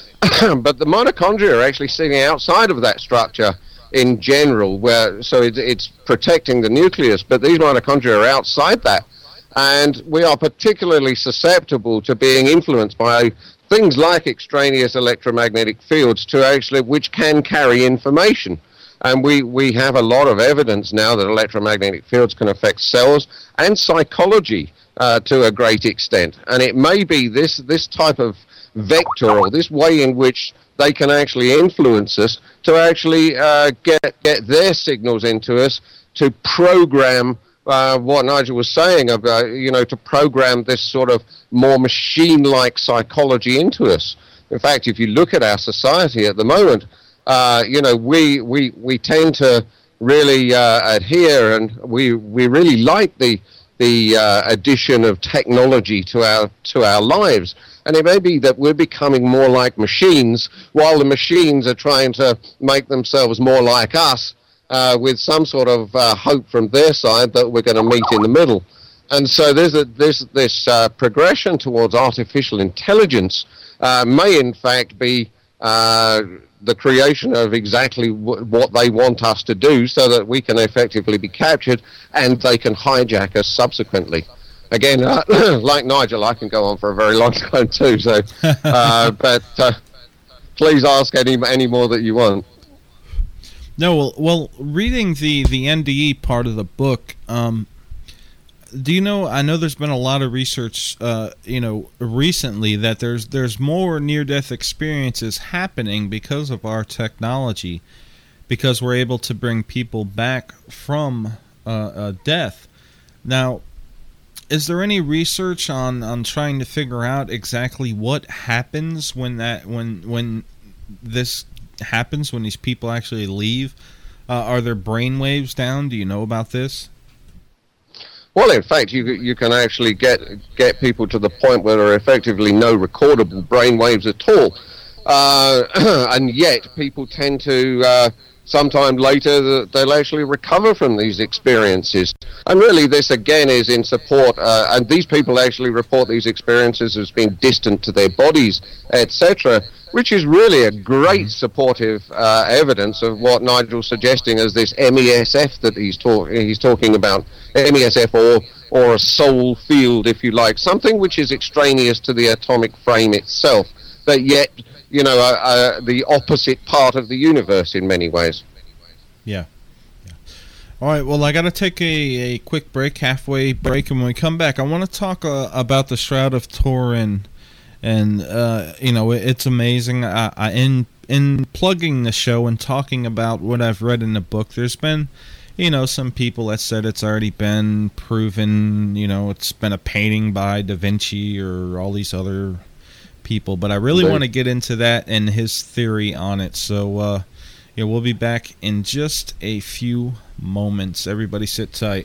But the mitochondria are actually sitting outside of that structure in general, where so it, it's protecting the nucleus, but these mitochondria are outside that, and we are particularly susceptible to being influenced by things like extraneous electromagnetic fields, to actually which can carry information. And we, we have a lot of evidence now that electromagnetic fields can affect cells and psychology uh, to a great extent. And it may be this this type of vector, or this way in which they can actually influence us to actually uh, get get their signals into us, to program uh, what Nigel was saying about, you know, to program this sort of more machine-like psychology into us. In fact, if you look at our society at the moment, uh, you know, we we we tend to really uh, adhere, and we we really like the the uh, addition of technology to our to our lives. And it may be that we're becoming more like machines, while the machines are trying to make themselves more like us, uh, with some sort of uh, hope from their side that we're going to meet in the middle. And so there's a, there's this uh, progression towards artificial intelligence uh, may in fact be uh, the creation of exactly w- what they want us to do, so that we can effectively be captured and they can hijack us subsequently. Again, uh, like Nigel, I can go on for a very long time too. So, uh, but uh, please ask any any more that you want. No, well, well, reading the, the N D E part of the book, um, do you know? I know there's been a lot of research, uh, you know, recently that there's there's more near-death experiences happening because of our technology, because we're able to bring people back from uh, uh, death. Now, is there any research on, on trying to figure out exactly what happens when that when when this happens, when these people actually leave? Uh, are their brain waves down? Do you know about this? Well, in fact, you you can actually get get people to the point where there are effectively no recordable brain waves at all, uh, and yet people tend to uh, sometime later they'll actually recover from these experiences. And really, this again is in support. Uh, and these people actually report these experiences as being distant to their bodies, et cetera, which is really a great supportive uh, evidence of what Nigel's suggesting as this M E S F that he's, talk- he's talking about. M E S F, or, or a soul field, if you like, something which is extraneous to the atomic frame itself, but yet, you know, uh, uh, the opposite part of the universe in many ways. Yeah. yeah. All right, well, I got to take a, a quick break, halfway break, and when we come back, I want to talk uh, about the Shroud of Turin. And, uh, you know, it's amazing. I, I in in plugging the show and talking about what I've read in the book, there's been, you know, some people that said it's already been proven, you know, it's been a painting by Da Vinci or all these other people. But I really want to get into that and his theory on it. So, uh, yeah, we'll be back in just a few moments. Everybody sit tight.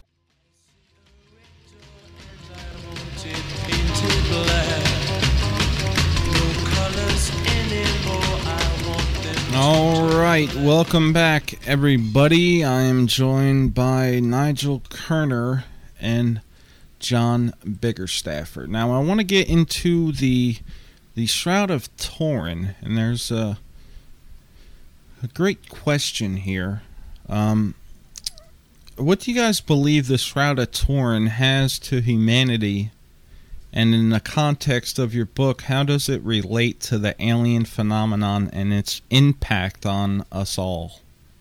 All right, welcome back, everybody. I am joined by Nigel Kerner and John Biggerstafford. Now, I want to get into the the Shroud of Turin, and there's a, a great question here. Um, what do you guys believe the Shroud of Turin has to humanity? And in the context of your book, how does it relate to the alien phenomenon and its impact on us all?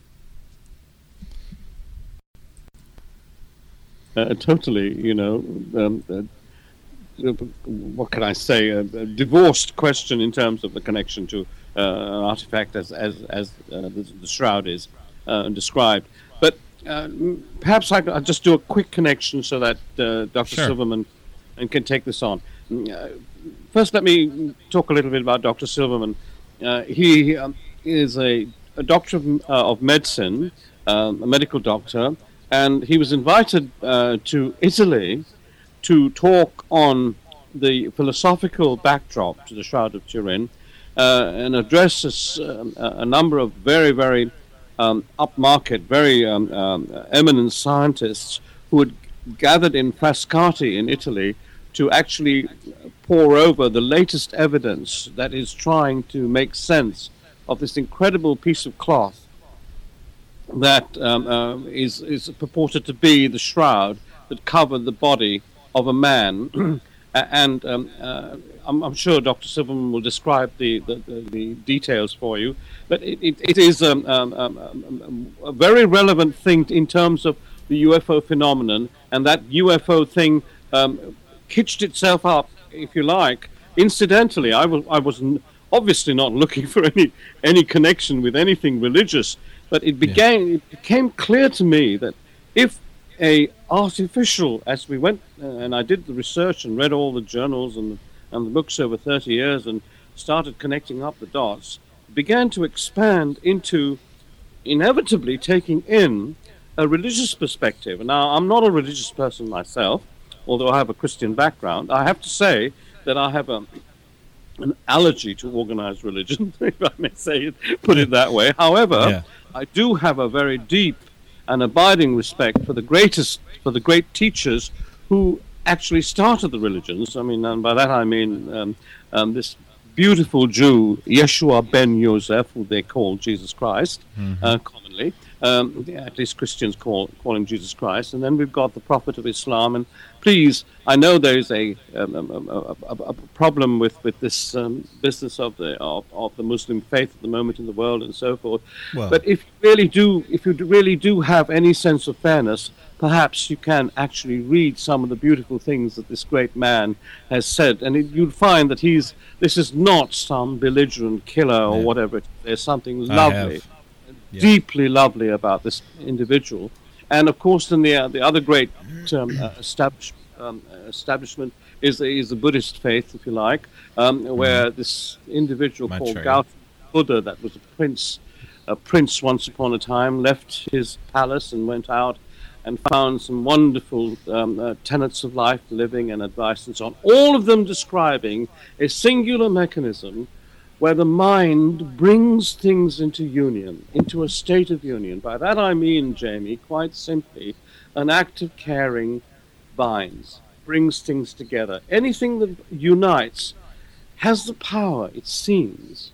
Uh, totally, you know, um, uh, what can I say? A, a divorced question in terms of the connection to uh, an artifact as as as uh, the, the shroud is uh, described. But uh, perhaps I, I'll just do a quick connection so that uh, Doctor Sure. Silverman and can take this on. Uh, first, let me talk a little bit about Doctor Silverman. Uh, he um, is a, a doctor of, uh, of medicine, um, a medical doctor, and he was invited uh, to Italy to talk on the philosophical backdrop to the Shroud of Turin uh, and address a, a number of very, very um, upmarket, very um, um, eminent scientists who had gathered in Frascati in Italy to actually pour over the latest evidence that is trying to make sense of this incredible piece of cloth that um, uh, is, is purported to be the shroud that covered the body of a man. and um, uh, I'm, I'm sure Doctor Silverman will describe the, the, the, the details for you, but it, it, it is um, um, um, a very relevant thing in terms of the U F O phenomenon, and that U F O thing um, hitched itself up, if you like. Incidentally, I was I was n- obviously not looking for any any connection with anything religious, but it began yeah. it became clear to me that if a artificial, as we went uh, and I did the research and read all the journals and and the books over thirty years and started connecting up the dots, began to expand into inevitably taking in a religious perspective. Now, I'm not a religious person myself, although I have a Christian background. I have to say that I have a, an allergy to organized religion, if I may say it, put it that way. However, yeah. I do have a very deep and abiding respect for the greatest, for the great teachers who actually started the religions. I mean, and by that I mean um, um, this beautiful Jew, Yeshua ben Yosef, who they call Jesus Christ, mm-hmm. uh, commonly. Um, at least Christians call call him Jesus Christ. And then we've got the Prophet of Islam. And please, I know there is a, um, a, a, a, a problem with with this um, business of the of, of the Muslim faith at the moment in the world and so forth. Well, but if you really do, if you really do have any sense of fairness, perhaps you can actually read some of the beautiful things that this great man has said, and it, you'll find that he's this is not some belligerent killer or yeah. whatever. There's something lovely. Yeah. Deeply lovely about this individual, and of course, then the uh, the other great um, uh, established um, establishment is is the Buddhist faith, if you like, um, where this individual called Maitreya. Gautama Buddha, that was a prince, a prince once upon a time, left his palace and went out and found some wonderful um, uh, tenets of life, living and advice and so on, all of them describing a singular mechanism where the mind brings things into union, into a state of union. By that I mean, Jamie, quite simply, an act of caring binds, brings things together. Anything that unites has the power, it seems,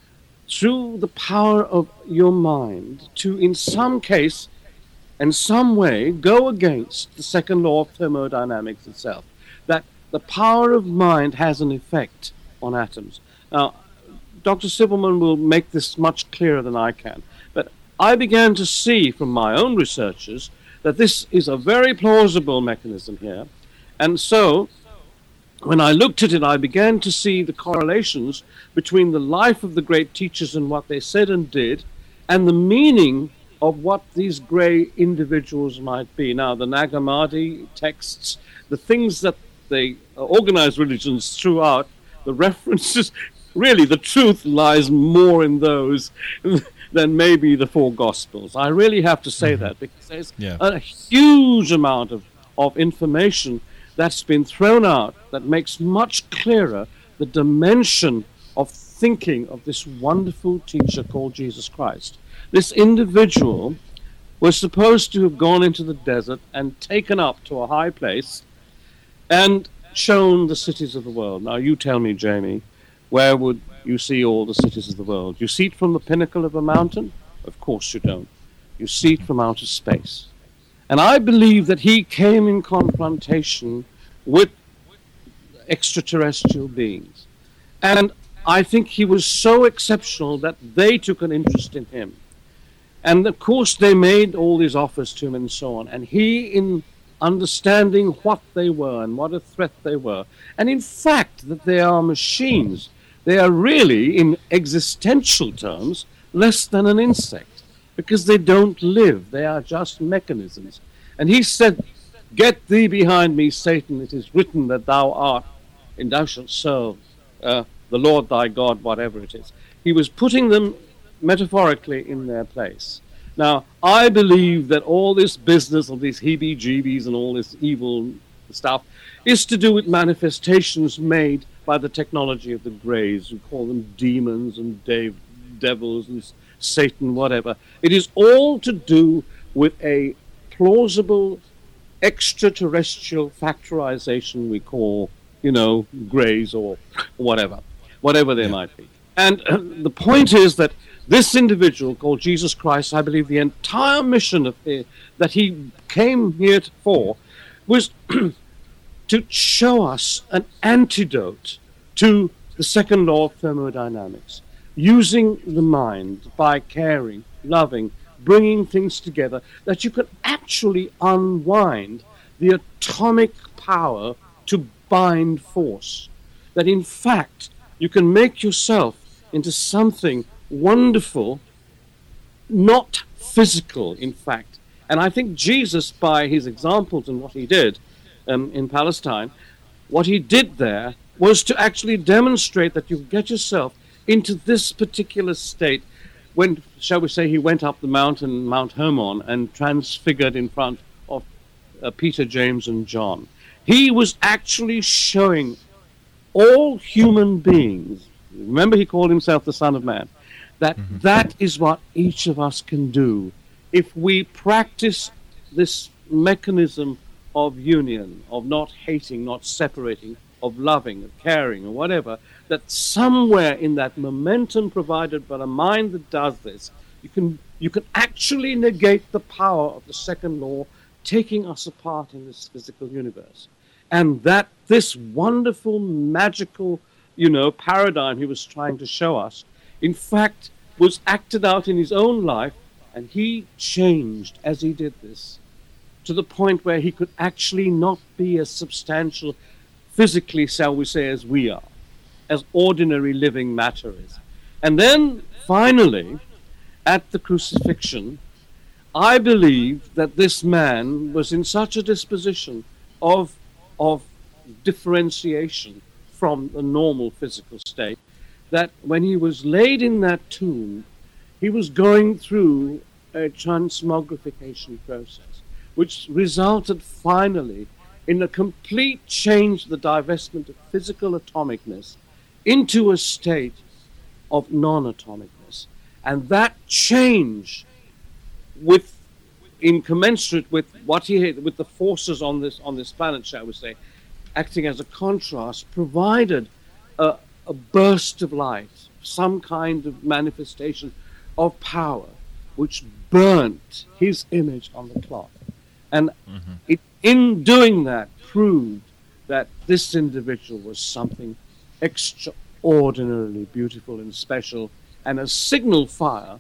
through the power of your mind, to, in some case, in some way, go against the second law of thermodynamics itself, that the power of mind has an effect on atoms. Now, Doctor Sibelman will make this much clearer than I can, but I began to see from my own researches that this is a very plausible mechanism here, and so when I looked at it, I began to see the correlations between the life of the great teachers and what they said and did, and the meaning of what these grey individuals might be. Now, the Nag Hammadi texts, the things that they uh, organized religions throughout, the references, really the truth lies more in those than maybe the four Gospels. I really have to say mm-hmm. that, because there's yeah. a huge amount of, of information that's been thrown out that makes much clearer the dimension of thinking of this wonderful teacher called Jesus Christ. This individual was supposed to have gone into the desert and taken up to a high place and shown the cities of the world. Now, you tell me, Jamie, where would you see all the cities of the world? You see it from the pinnacle of a mountain? Of course you don't. You see it from outer space. And I believe that he came in confrontation with extraterrestrial beings. And I think he was so exceptional that they took an interest in him. And of course they made all these offers to him and so on. And he, in understanding what they were and what a threat they were, and in fact that they are machines, they are really, in existential terms, less than an insect, because they don't live, they are just mechanisms. And he said, "Get thee behind me, Satan, it is written that thou art, and thou shalt serve uh, the Lord thy God," whatever it is. He was putting them metaphorically in their place. Now, I believe that all this business of these heebie-jeebies and all this evil stuff is to do with manifestations made by the technology of the Greys. We call them demons and de- devils and Satan, whatever. It is all to do with a plausible extraterrestrial factorization we call, you know, Greys or whatever, whatever they yeah. might be. And uh, the point is that this individual called Jesus Christ, I believe the entire mission of uh, that he came here for was to show us an antidote to the second law of thermodynamics, using the mind by caring, loving, bringing things together, that you can actually unwind the atomic power to bind force, that in fact you can make yourself into something wonderful, not physical, in fact. And I think Jesus, by his examples and what he did um, in Palestine, what he did there was to actually demonstrate that you get yourself into this particular state when, shall we say, he went up the mountain, Mount Hermon, and transfigured in front of uh, Peter, James, and John. He was actually showing all human beings, remember he called himself the Son of Man, that mm-hmm. that is what each of us can do if we practice this mechanism of union, of not hating, not separating, of loving, of caring, or whatever, that somewhere in that momentum provided by a mind that does this, you can you can actually negate the power of the second law taking us apart in this physical universe. And that this wonderful, magical, you know, paradigm he was trying to show us, in fact, was acted out in his own life, and he changed as he did this, to the point where he could actually not be as substantial physically, shall we say, as we are, as ordinary living matter is. And then, finally, at the crucifixion, I believe that this man was in such a disposition of of differentiation from the normal physical state, that when he was laid in that tomb, he was going through a transmogrification process, which resulted finally in a complete change, the divestment of physical atomicness into a state of non-atomicness. And that change, with in commensurate with what he had, with the forces on this on this planet, shall we say, acting as a contrast, provided a, a burst of light, some kind of manifestation of power, which burnt his image on the cloth. And mm-hmm. it, in doing that, proved that this individual was something extraordinarily beautiful and special, and a signal fire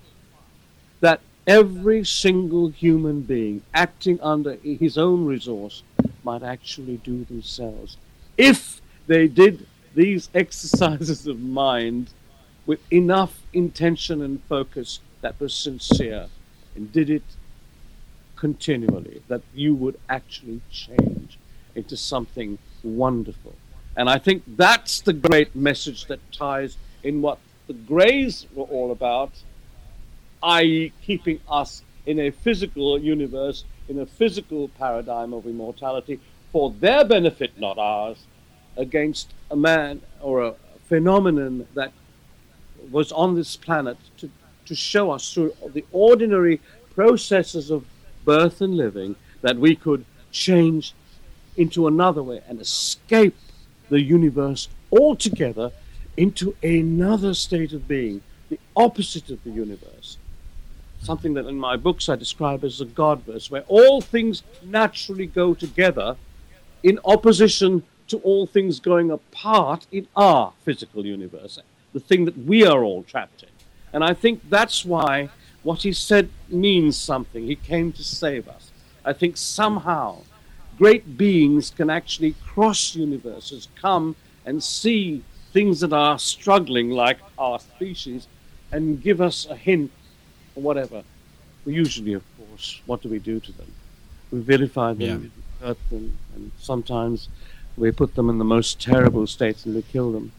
that every single human being acting under his own resource might actually do themselves, if they did these exercises of mind with enough intention and focus that was sincere, and did it continually, that you would actually change into something wonderful. And I think that's the great message that ties in what the Greys were all about, that is keeping us in a physical universe, in a physical paradigm of immortality, for their benefit, not ours, against a man or a phenomenon that was on this planet to, to show us through the ordinary processes of birth and living that we could change into another way and escape the universe altogether into another state of being, the opposite of the universe. Something that in my books I describe as a Godverse, where all things naturally go together in opposition to all things going apart in our physical universe, the thing that we are all trapped in. And I think that's why what he said means something. He came to save us. I think somehow great beings can actually cross universes, come and see things that are struggling like our species, and give us a hint or whatever. We usually, of course, what do we do to them? We vilify them, yeah. hurt them, and sometimes we put them in the most terrible states and we kill them.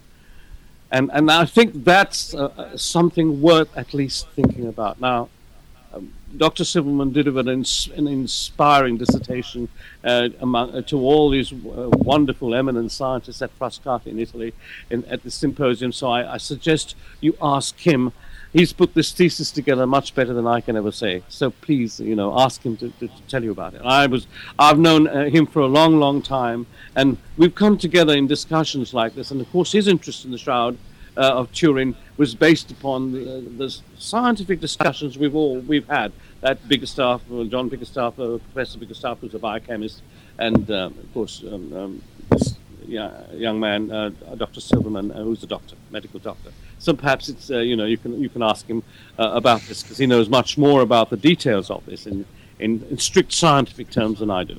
And and I think that's uh, something worth at least thinking about. Now, um, Doctor Silverman did an, ins- an inspiring dissertation uh, among, uh, to all these uh, wonderful, eminent scientists at Frascati in Italy in, at the symposium. So I, I suggest you ask him. He's put this thesis together much better than I can ever say. So please, you know, ask him to, to, to tell you about it. I was, I've known uh, him for a long, long time, and we've come together in discussions like this. And of course, his interest in the Shroud uh, of Turin was based upon the, uh, the scientific discussions we've all we've had. That Bickerstaff, uh, John Bickerstaff, uh, Professor Bickerstaff, who's a biochemist, and um, of course, um, um, this yeah, young man, uh, Doctor Silverman, uh, who's a doctor, medical doctor. So perhaps it's uh, you know you can you can ask him uh, about this, because he knows much more about the details of this in, in in strict scientific terms than I do.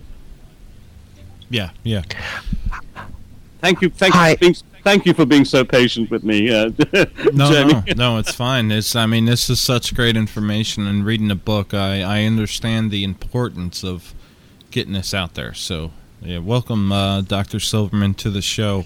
Yeah, yeah. Thank you, thank Hi. you, for being, thank you for being so patient with me, uh, no, Jamie. no, no, it's fine. It's I mean, this is such great information, and reading a book, I I understand the importance of getting this out there. So yeah, welcome, uh, Doctor Silverman, to the show.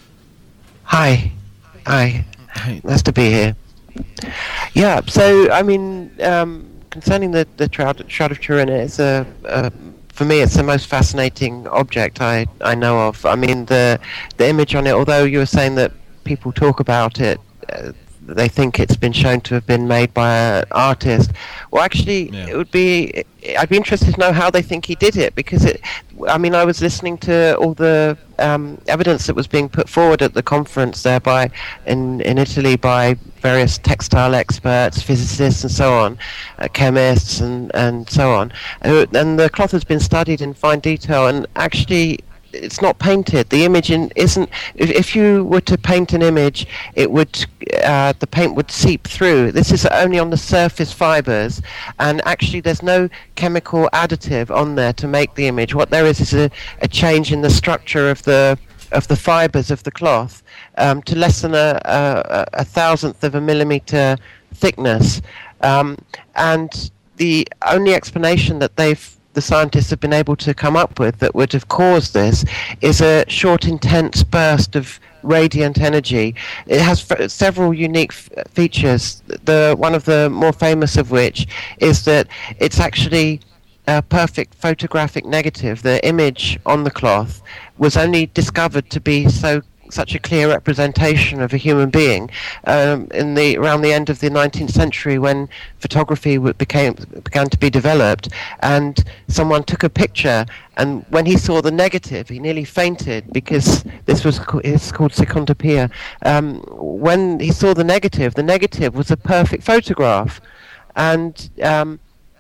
Hi, hi. Nice to be here. Yeah, so, I mean, um, concerning the, the Shroud, Shroud of Turin, it's a, uh, for me, it's the most fascinating object I, I know of. I mean, the the image on it, although you were saying that people talk about it, uh, they think it's been shown to have been made by an artist. Well, actually, yeah. it would be, I'd be interested to know how they think he did it, because it, I mean, I was listening to all the um, evidence that was being put forward at the conference there by, in, in Italy by various textile experts, physicists and so on, uh, chemists and, and so on. Uh, and the cloth has been studied in fine detail, and actually it's not painted. The image in, isn't. If, if you were to paint an image, it would uh, the paint would seep through. This is only on the surface fibers, and actually there's no chemical additive on there to make the image. What there is is a, a change in the structure of the of the fibers of the cloth um, to less than a, a, a thousandth of a millimeter thickness, um, and the only explanation that they've the scientists have been able to come up with that would have caused this is a short, intense burst of radiant energy. It has f- several unique f- features. The one of the more famous of which is that it's actually a perfect photographic negative. The image on the cloth was only discovered to be so such a clear representation of a human being um, in the around the end of the nineteenth century, when photography w- became began to be developed, and someone took a picture, and when he saw the negative he nearly fainted, because this was co- it's called secundopia. Um, when he saw the negative, the negative was a perfect photograph. And um,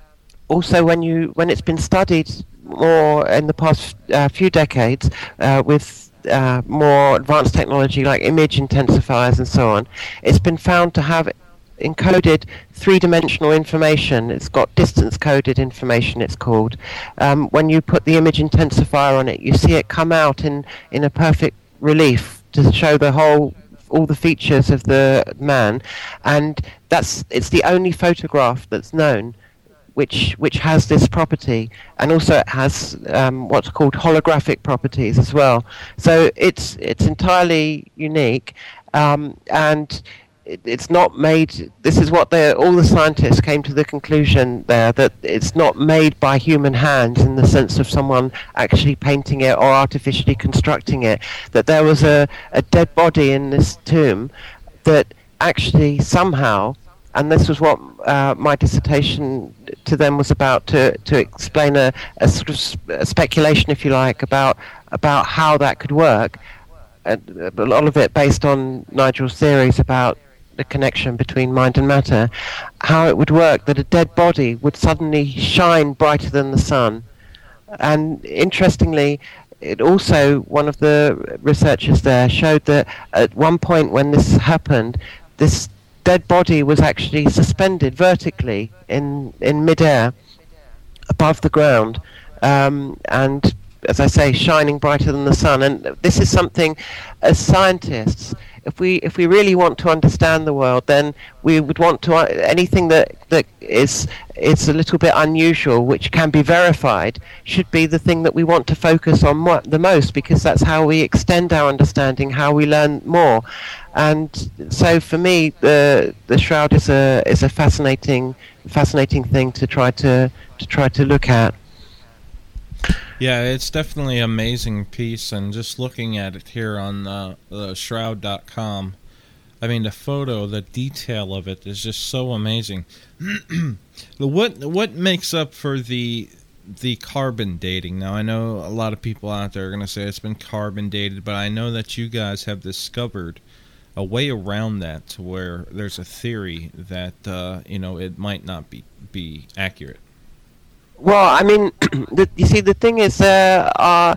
also when you when it's been studied more in the past uh, few decades uh, with Uh, more advanced technology like image intensifiers and so on, it's been found to have encoded three-dimensional information. It's got distance-coded information, it's called. Um, when you put the image intensifier on it, you see it come out in, in a perfect relief to show the whole, all the features of the man, and that's it's the only photograph that's known which which has this property, and also it has um, what's called holographic properties as well. So it's it's entirely unique, um, and it, it's not made. This is what they all the scientists came to the conclusion there, that it's not made by human hands in the sense of someone actually painting it or artificially constructing it. That there was a, a dead body in this tomb that actually somehow. And this was what uh, my dissertation to them was about, to to explain a, a sort of sp- a speculation, if you like, about about how that could work. Uh, a lot of it based on Nigel's theories about the connection between mind and matter. How it would work that a dead body would suddenly shine brighter than the sun. And interestingly, it also, one of the researchers there showed that at one point when this happened, this dead body was actually suspended vertically in in midair above the ground, um, and as I say, shining brighter than the sun. And this is something, as scientists, if we if we really want to understand the world, then we would want to uh, anything that that is is a little bit unusual, which can be verified, should be the thing that we want to focus on mo- the most, because that's how we extend our understanding, how we learn more. And so, for me, the the shroud is a is a fascinating fascinating thing to try to to try to look at. Yeah, it's definitely an amazing piece, and just looking at it here on uh, uh, shroud dot com, I mean, the photo, the detail of it is just so amazing. what what makes up for the the carbon dating? Now, I know a lot of people out there are going to say it's been carbon dated, but I know that you guys have discovered a way around that, to where there's a theory that uh, you know it might not be be accurate. Well, I mean, the, you see, the thing is, uh, uh,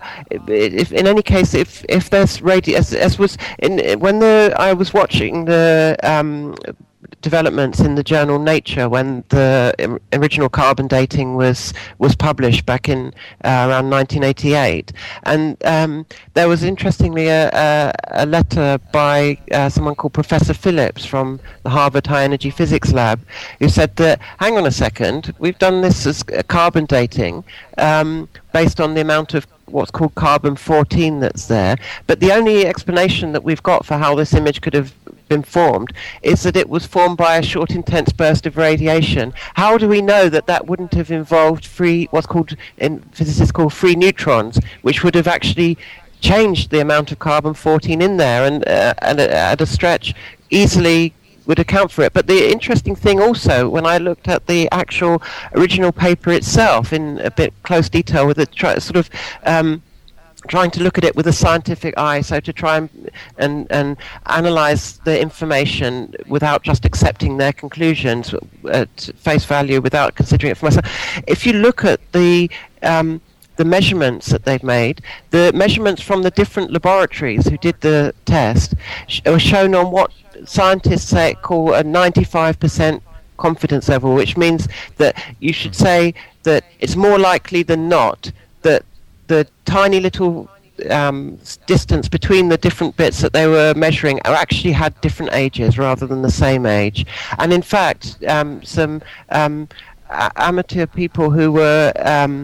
if in any case, if if there's radio, as, as was in when the I was watching the um, developments in the journal Nature when the original carbon dating was was published back in uh, around nineteen eighty-eight, and um, there was interestingly a, a, a letter by uh, someone called Professor Phillips from the Harvard High Energy Physics Lab, who said that, hang on a second, we've done this as carbon dating um, based on the amount of what's called carbon fourteen that's there, but the only explanation that we've got for how this image could have been formed is that it was formed by a short, intense burst of radiation. How do we know that that wouldn't have involved free, what's called in physicists called free neutrons, which would have actually changed the amount of carbon fourteen in there, and uh, and uh, at a stretch easily would account for it. But the interesting thing also, when I looked at the actual original paper itself in a bit close detail, with it try, sort of um, trying to look at it with a scientific eye, so to try and and, and analyze the information without just accepting their conclusions at face value, without considering it for myself. If you look at the um, the measurements that they've made, the measurements from the different laboratories who did the test sh- were shown on what scientists say call a ninety-five percent confidence level, which means that you should say that it's more likely than not that the tiny little um, distance between the different bits that they were measuring are actually had different ages rather than the same age. And in fact, um, some um, a- amateur people who were um,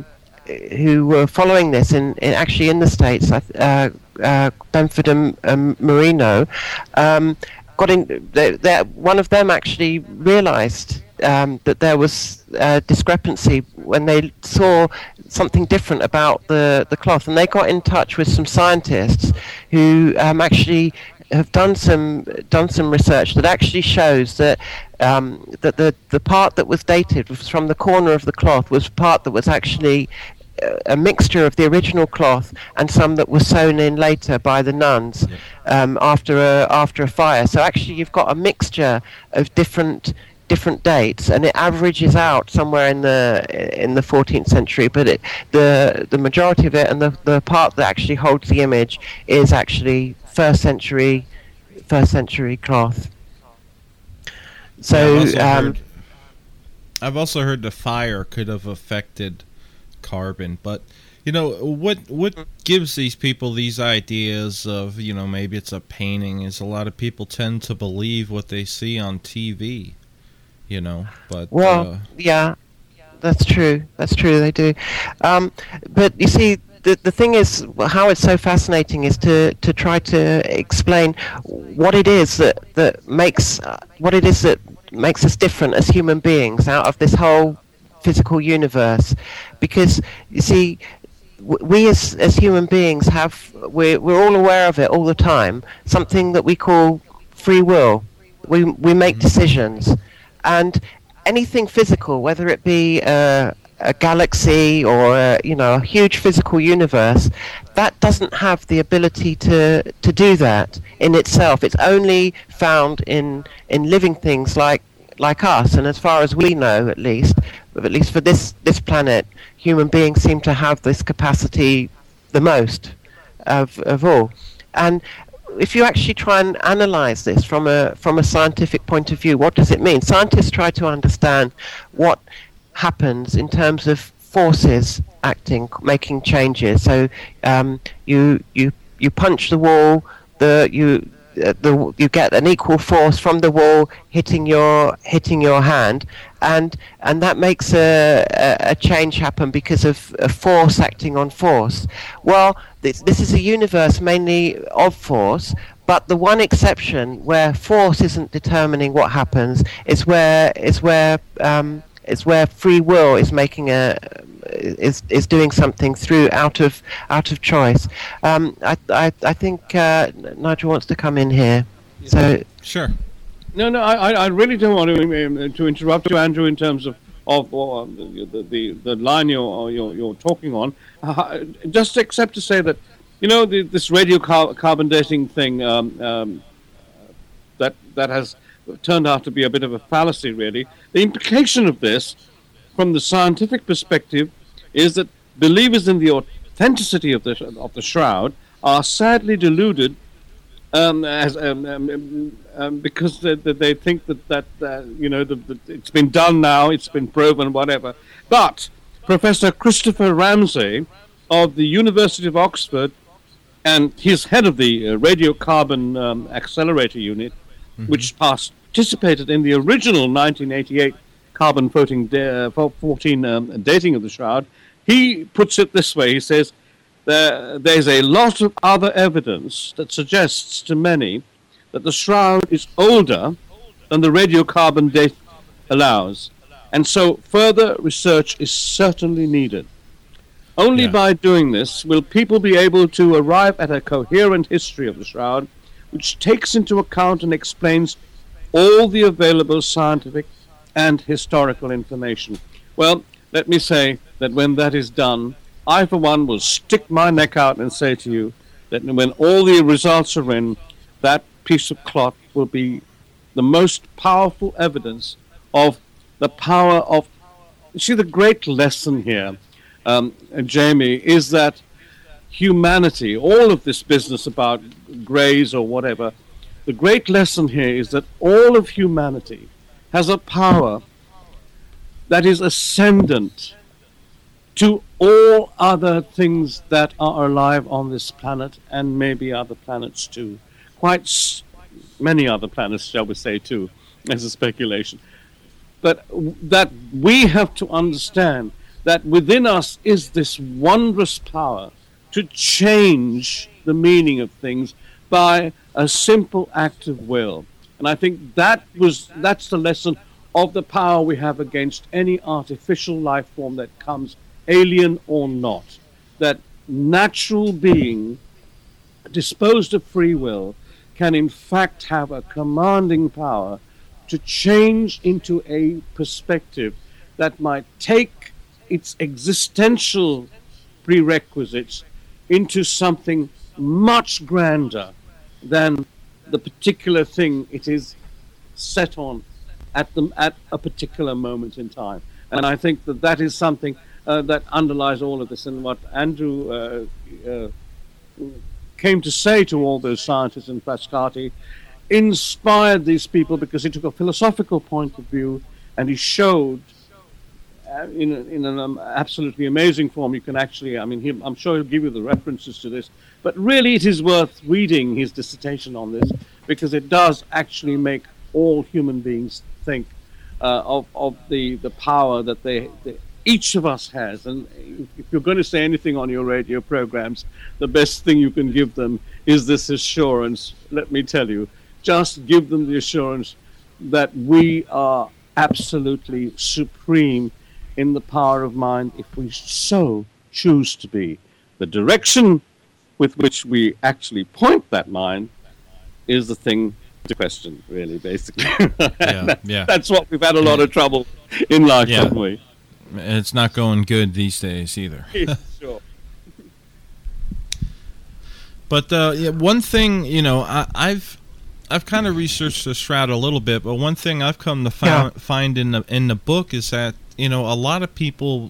who were following this in, in actually in the States, uh, uh, Benford and um, Marino, um, got in. They, they, one of them actually realised um, that there was a discrepancy when they saw something different about the, the cloth, and they got in touch with some scientists who um, actually have done some done some research that actually shows that um, that the the part that was dated was from the corner of the cloth was part that was actually a mixture of the original cloth and some that was sewn in later by the nuns um, after a after a fire. So actually, you've got a mixture of different different dates, and it averages out somewhere in the in the fourteenth century. But it, the the majority of it and the the part that actually holds the image is actually first century first century cloth. So I've also, um, heard, I've also heard the fire could have affected carbon, but you know what what gives these people these ideas of, you know, maybe it's a painting, is a lot of people tend to believe what they see on T V, you know. But well uh, yeah, that's true that's true they do, um, but you see, the the thing is, how it's so fascinating is to to try to explain what it is that that makes uh, what it is that makes us different as human beings out of this whole physical universe. Because you see, w- we as as human beings have, we're, we're all aware of it all the time, something that we call free will. We we make decisions, and anything physical, whether it be uh, a galaxy or a, you know, a huge physical universe, that doesn't have the ability to to do that in itself. It's only found in in living things like like us, and as far as we know, at least, at least for this this planet, human beings seem to have this capacity the most of of all. And if you actually try and analyze this from a from a scientific point of view, what does it mean? Scientists try to understand what happens in terms of forces acting, making changes. So um, you you you punch the wall, the you uh, the you get an equal force from the wall hitting your hitting your hand, and and that makes a a, a change happen because of a force acting on force. Well, this this is a universe mainly of force. But the one exception where force isn't determining what happens is where is where um, is where free will is making a is is doing something through out of out of choice. Um, I I I think uh, Nigel wants to come in here. So sure. No, no, I I really don't want to um, to interrupt you, Andrew, in terms of of uh, the, the the line you're you're, you're talking on. Uh, just except to say that, you know, the, this radio car- carbon dating thing um, um, that that has turned out to be a bit of a fallacy, really. The implication of this, from the scientific perspective, is that believers in the authenticity of the of the shroud are sadly deluded, um, as um, um, um, because they, they think that that uh, you know the, the, it's been done now, it's been proven, whatever. But Professor Christopher Ramsay of the University of Oxford, and he's head of the uh, radiocarbon um, accelerator unit, mm-hmm. which participated in the original nineteen eighty-eight carbon fourteen, da- fourteen um, dating of the shroud. He puts it this way. He says, there, there's a lot of other evidence that suggests to many that the shroud is older than the radiocarbon date allows. And so further research is certainly needed. Only yeah. by doing this will people be able to arrive at a coherent history of the shroud, which takes into account and explains all the available scientific and historical information. Well, let me say that when that is done, I, for one, will stick my neck out and say to you that when all the results are in, that piece of cloth will be the most powerful evidence of the power of... See, the great lesson here, um, Jamie, is that humanity, all of this business about greys or whatever, the great lesson here is that all of humanity has a power that is ascendant to all other things that are alive on this planet, and maybe other planets too. Quite s- many other planets, shall we say, too, as a speculation. But w- that we have to understand that within us is this wondrous power to change the meaning of things by a simple act of will. And I think that was that's the lesson of the power we have against any artificial life form that comes, alien or not. That natural being, disposed of free will, can in fact have a commanding power to change into a perspective that might take its existential prerequisites into something much grander than the particular thing it is set on at the at a particular moment in time. And I think that that is something uh, that underlies all of this, and what Andrew uh, uh, came to say to all those scientists in Frascati inspired these people, because he took a philosophical point of view and he showed uh, in, a, in an um, absolutely amazing form. You can actually, I mean, he, I'm sure he'll give you the references to this, but really it is worth reading his dissertation on this, because it does actually make all human beings think uh, of, of the, the power that they, they each of us has. And if you're going to say anything on your radio programs, the best thing you can give them is this assurance. Let me tell you, just give them the assurance that we are absolutely supreme in the power of mind if we so choose to be. The direction with which we actually point that mind is the thing to question, really, basically. Yeah, yeah. That's what we've had a lot of trouble in life, Yeah. haven't we? It's not going good these days either. Sure. But uh, yeah, one thing, you know, I, I've I've kind of researched the shroud a little bit, but one thing I've come to find, Yeah. find in the in the book is that, you know, a lot of people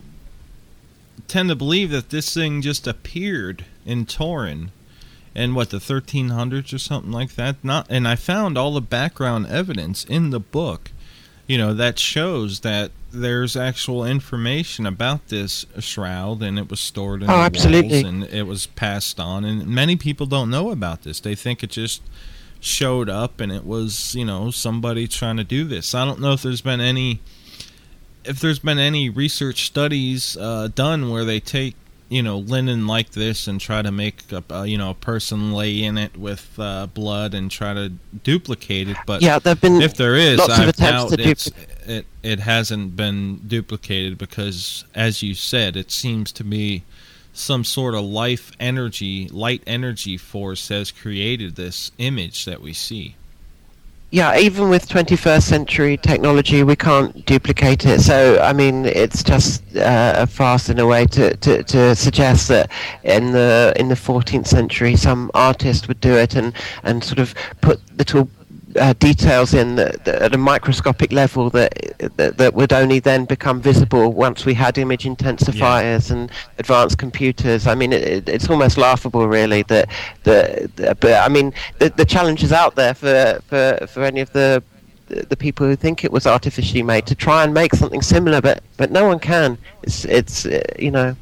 tend to believe that this thing just appeared in Turin in what, the thirteen hundreds or something like that. Not, and I found all the background evidence in the book, you know, that shows that there's actual information about this shroud, and it was stored in Oh, the absolutely. walls, and it was passed on. And many people don't know about this. They think it just showed up and it was, you know, somebody trying to do this. I don't know if there's been any if there's been any research studies uh, done where they take, you know, linen like this and try to make a, uh, you know, a person lay in it with uh, blood and try to duplicate it. But Yeah, there've been if there is, lots of I attempts doubt to it's, duplicate. it it hasn't been duplicated, because, as you said, it seems to be some sort of life energy, light energy force has created this image that we see. Yeah, even with twenty-first century technology, we can't duplicate it. So, I mean, it's just uh, a farce in a way to, to, to suggest that in the in the fourteenth century, some artist would do it and, and sort of put little uh, details in that, that at a microscopic level that, that that would only then become visible once we had image intensifiers and advanced computers. I mean, it, it, it's almost laughable, really. That, that, that but I mean, the, the challenge is out there for, for, for any of the the people who think it was artificially made to try and make something similar, but but no one can. It's it's uh, you know,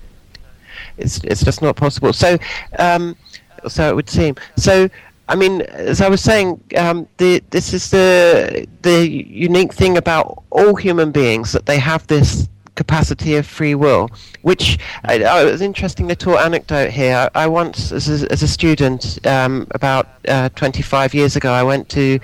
it's it's just not possible. So um, so it would seem. So. I mean, as I was saying, um, the, this is the the unique thing about all human beings, that they have this capacity of free will, which I, I, it was an interesting little anecdote here. I, I once, as a, as a student, um, about uh, twenty-five years ago, I went to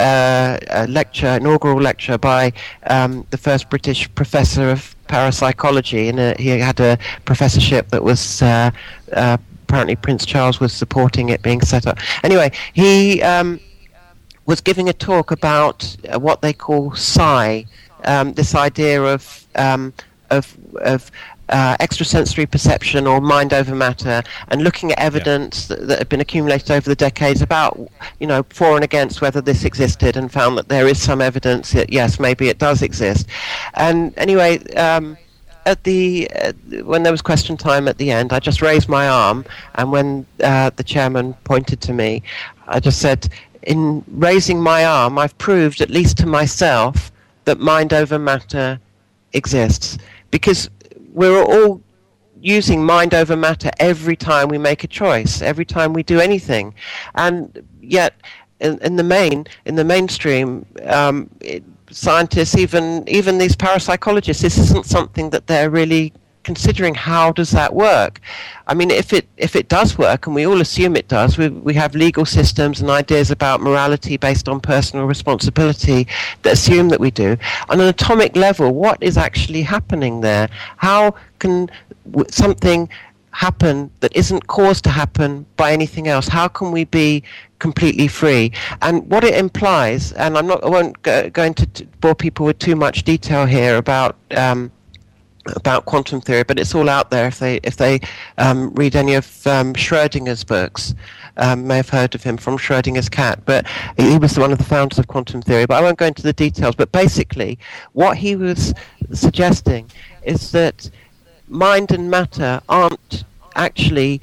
uh, a lecture, inaugural lecture by um, the first British professor of parapsychology, and uh, he had a professorship that was uh, uh, apparently Prince Charles was supporting it being set up. Anyway, he um, was giving a talk about uh, what they call psi, um, this idea of um, of, of uh, extrasensory perception or mind over matter, and looking at evidence that, that had been accumulated over the decades about, you know, for and against whether this existed, and found that there is some evidence that yes, maybe it does exist. And anyway. Um, At the uh, when there was question time at the end, I just raised my arm, and when uh, the chairman pointed to me, I just said, in raising my arm, I've proved, at least to myself, that mind over matter exists. Because we're all using mind over matter every time we make a choice, every time we do anything. And yet, in, in the main, in the mainstream, um, it, scientists, even even these parapsychologists, this isn't something that they're really considering how does that work. I mean, if it if it does work, and we all assume it does, we we have legal systems and ideas about morality based on personal responsibility that assume that we do. On an atomic level, what is actually happening there? How can w- something happen that isn't caused to happen by anything else? How can we be completely free? And what it implies, and I'm not, I won't go, go into t- bore people with too much detail here about um, about quantum theory, but it's all out there if they if they um, read any of um, Schrödinger's books. Um, may have heard of him from Schrödinger's cat, but he was one of the founders of quantum theory. But I won't go into the details. But basically, what he was suggesting is that mind and matter aren't actually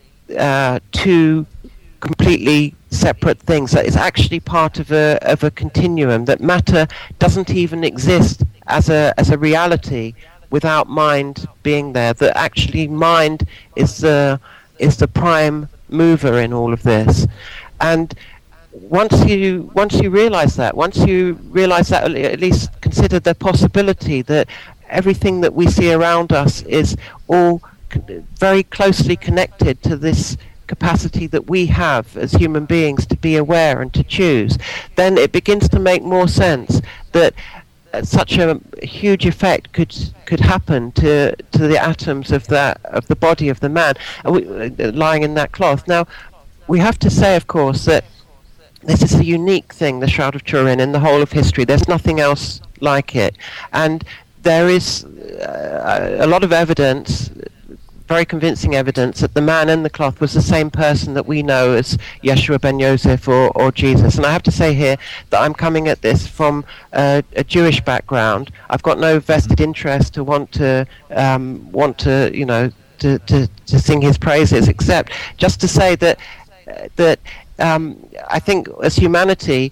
uh, two completely separate things. That it's actually part of a of a continuum. That matter doesn't even exist as a as a reality without mind being there. That actually mind is the is the prime mover in all of this. And once you once you realize that, once you realize that, at least consider the possibility that everything that we see around us is all con- very closely connected to this capacity that we have as human beings to be aware and to choose, then it begins to make more sense that uh, such a huge effect could could happen to to the atoms of that of the body of the man uh, we, uh, lying in that cloth. Now, we have to say, of course, that this is a unique thing, the Shroud of Turin, in the whole of history. There's nothing else like it, and there is uh, a lot of evidence, very convincing evidence, that the man in the cloth was the same person that we know as Yeshua ben Yosef or, or Jesus. And I have to say here that I'm coming at this from uh, a Jewish background. I've got no vested interest to want to um, want to you know to, to, to sing his praises, except just to say that uh, that um, I think as humanity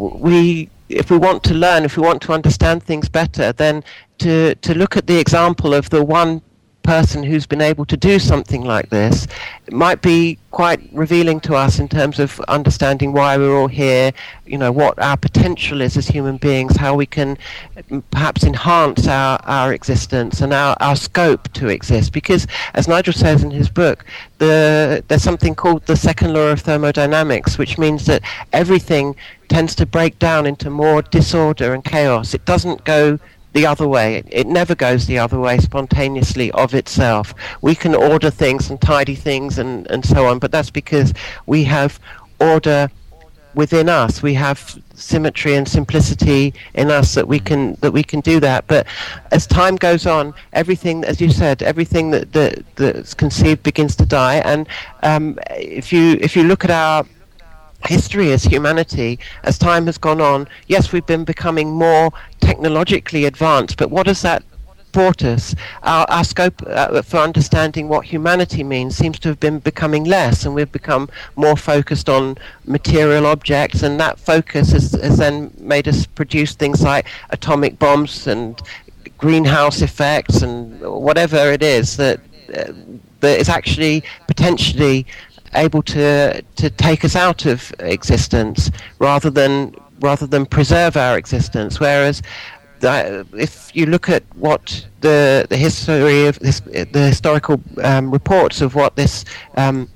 we. If we want to learn, if we want to understand things better, then to to look at the example of the one person who's been able to do something like this, it might be quite revealing to us in terms of understanding why we're all here, you know, what our potential is as human beings, how we can perhaps enhance our, our existence and our, our scope to exist. Because, as Nigel says in his book, the, there's something called the second law of thermodynamics, which means that everything tends to break down into more disorder and chaos. It doesn't go the other way. It, it never goes the other way spontaneously of itself. We can order things and tidy things and, and so on, but that's because we have order within us. We have symmetry and simplicity in us that we can that we can do that. But as time goes on, everything, as you said, everything that, that that's conceived begins to die. And um, if you if you look at our history as humanity, as time has gone on, yes, we've been becoming more technologically advanced, but what has that brought us? Our, our scope uh, for understanding what humanity means seems to have been becoming less, and we've become more focused on material objects, and that focus has, has then made us produce things like atomic bombs and greenhouse effects and whatever it is that, uh, that is actually potentially able to to take us out of existence rather than rather than preserve our existence. Whereas the, if you look at what the the history of this, the historical um, reports of what this um,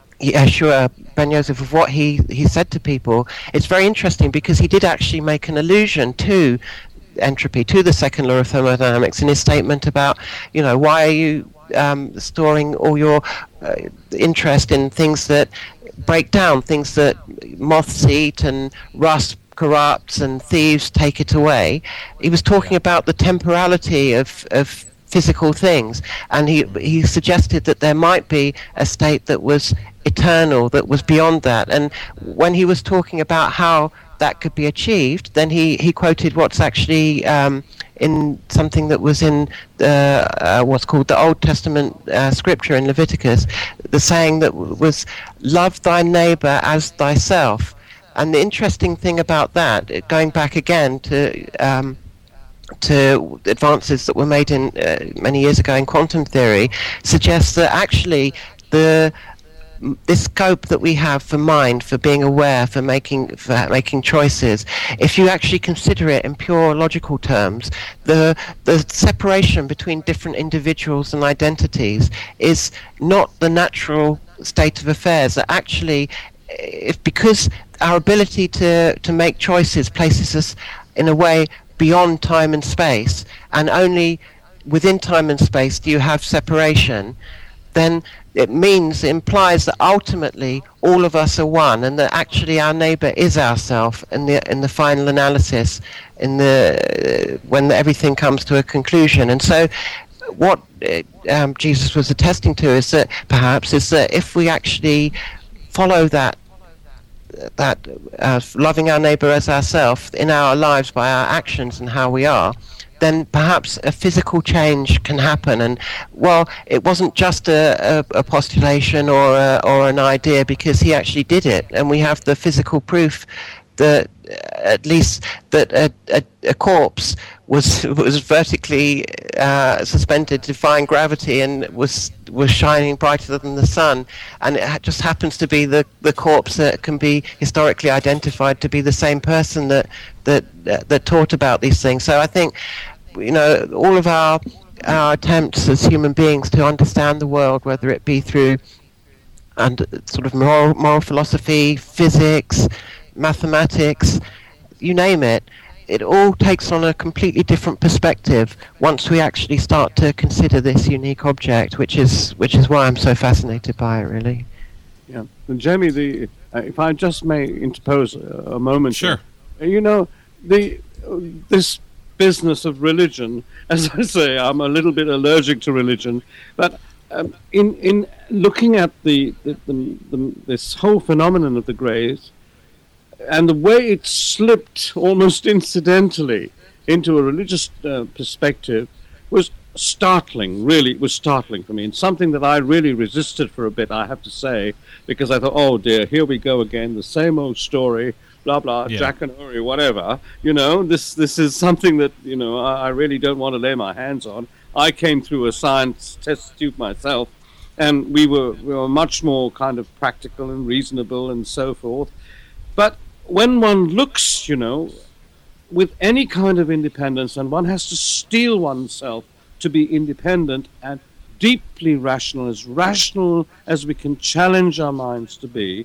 Yeshua ben Yosef, of what he he said to people, it's very interesting because he did actually make an allusion to entropy, to the second law of thermodynamics in his statement about, you know, why are you Um, storing all your uh, interest in things that break down, things that moths eat and rust corrupts and thieves take it away. He was talking about the temporality of, of physical things, and he he suggested that there might be a state that was eternal, that was beyond that. And when he was talking about how that could be achieved, then he, he quoted what's actually um, in something that was in the, uh, what's called the Old Testament uh, scripture in Leviticus, the saying that w- was, love thy neighbor as thyself. And the interesting thing about that, going back again to um, to advances that were made in uh, many years ago in quantum theory, suggests that actually the this scope that we have for mind, for being aware, for making for making choices, if you actually consider it in pure logical terms, the the separation between different individuals and identities is not the natural state of affairs. That actually, if because our ability to to make choices places us in a way beyond time and space, and only within time and space do you have separation, then it means, it implies that ultimately all of us are one, and that actually our neighbour is ourself in the in the final analysis, in the uh, when everything comes to a conclusion. And so what um, Jesus was attesting to is that perhaps is that if we actually follow that that uh, loving our neighbour as ourselves in our lives by our actions and how we are, then perhaps a physical change can happen. And well, it wasn't just a, a, a postulation or a, or an idea, because he actually did it, and we have the physical proof that uh, at least that a, a, a corpse was was vertically uh, suspended, defying gravity, and was was shining brighter than the sun. And it just happens to be the, the corpse that can be historically identified to be the same person that that uh, that taught about these things. So I think, you know, all of our our attempts as human beings to understand the world, whether it be through and sort of moral moral philosophy, physics, mathematics, you name it, it all takes on a completely different perspective once we actually start to consider this unique object, which is which is why I'm so fascinated by it, really. Yeah, and Jamie, the uh, if I just may interpose a, a moment, sure. Here, you know, the uh, this business of religion, as I say, I'm a little bit allergic to religion, but um, in in looking at the, the, the, the this whole phenomenon of the Greys, and the way it slipped almost incidentally into a religious uh, perspective was startling. Really, it was startling for me, and something that I really resisted for a bit, I have to say, because I thought, oh dear, here we go again, the same old story, blah blah, yeah. Jack and Uri, whatever. You know, this this is something that, you know, I, I really don't want to lay my hands on. I came through a science test tube myself, and we were we were much more kind of practical and reasonable and so forth. But when one looks, you know, with any kind of independence, and one has to steel oneself to be independent and deeply rational, as rational as we can challenge our minds to be,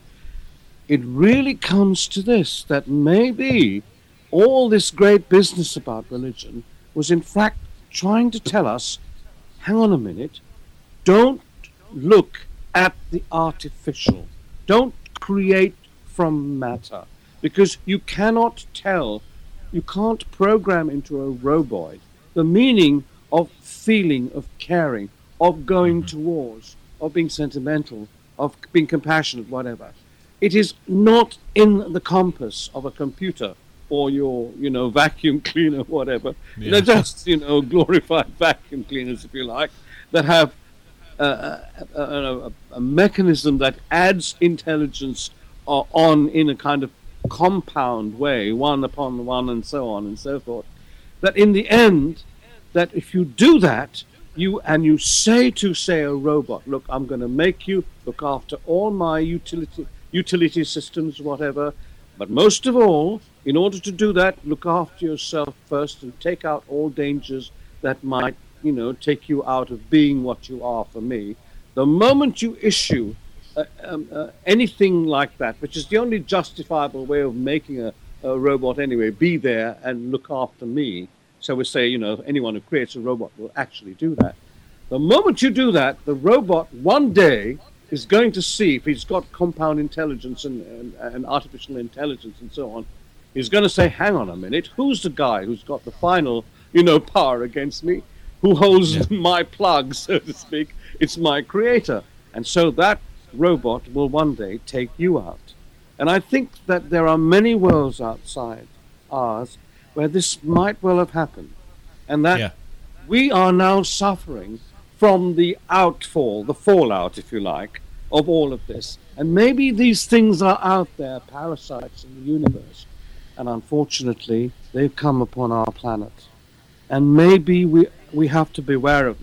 it really comes to this, that maybe all this great business about religion was in fact trying to tell us, hang on a minute, don't look at the artificial, don't create from matter. Because you cannot tell, you can't program into a roboid the meaning of feeling, of caring, of going towards, of being sentimental, of being compassionate, whatever. It is not in the compass of a computer or your, you know, vacuum cleaner, whatever. Yeah. They're just, you know, glorified vacuum cleaners, if you like, that have uh, a, a, a, a mechanism that adds intelligence uh, on in a kind of compound way, one upon one and so on and so forth, that in the end, that if you do that, you and you say to, say, a robot, look, I'm going to make you look after all my utility utility systems, whatever, but most of all, in order to do that, look after yourself first and take out all dangers that might, you know, take you out of being what you are for me. The moment you issue Uh, um, uh, anything like that, which is the only justifiable way of making a, a robot anyway, be there and look after me. So we say, you know, anyone who creates a robot will actually do that. The moment you do that, the robot one day is going to see, if he's got compound intelligence and, and, and artificial intelligence and so on, he's going to say, hang on a minute, who's the guy who's got the final, you know, power against me? Who holds yeah. my plug, so to speak? It's my creator. And so that robot will one day take you out. And I think that there are many worlds outside ours where this might well have happened, and that yeah. we are now suffering from the outfall, the fallout, if you like, of all of this. And maybe these things are out there, parasites in the universe, and unfortunately they've come upon our planet. And maybe we we have to beware of this.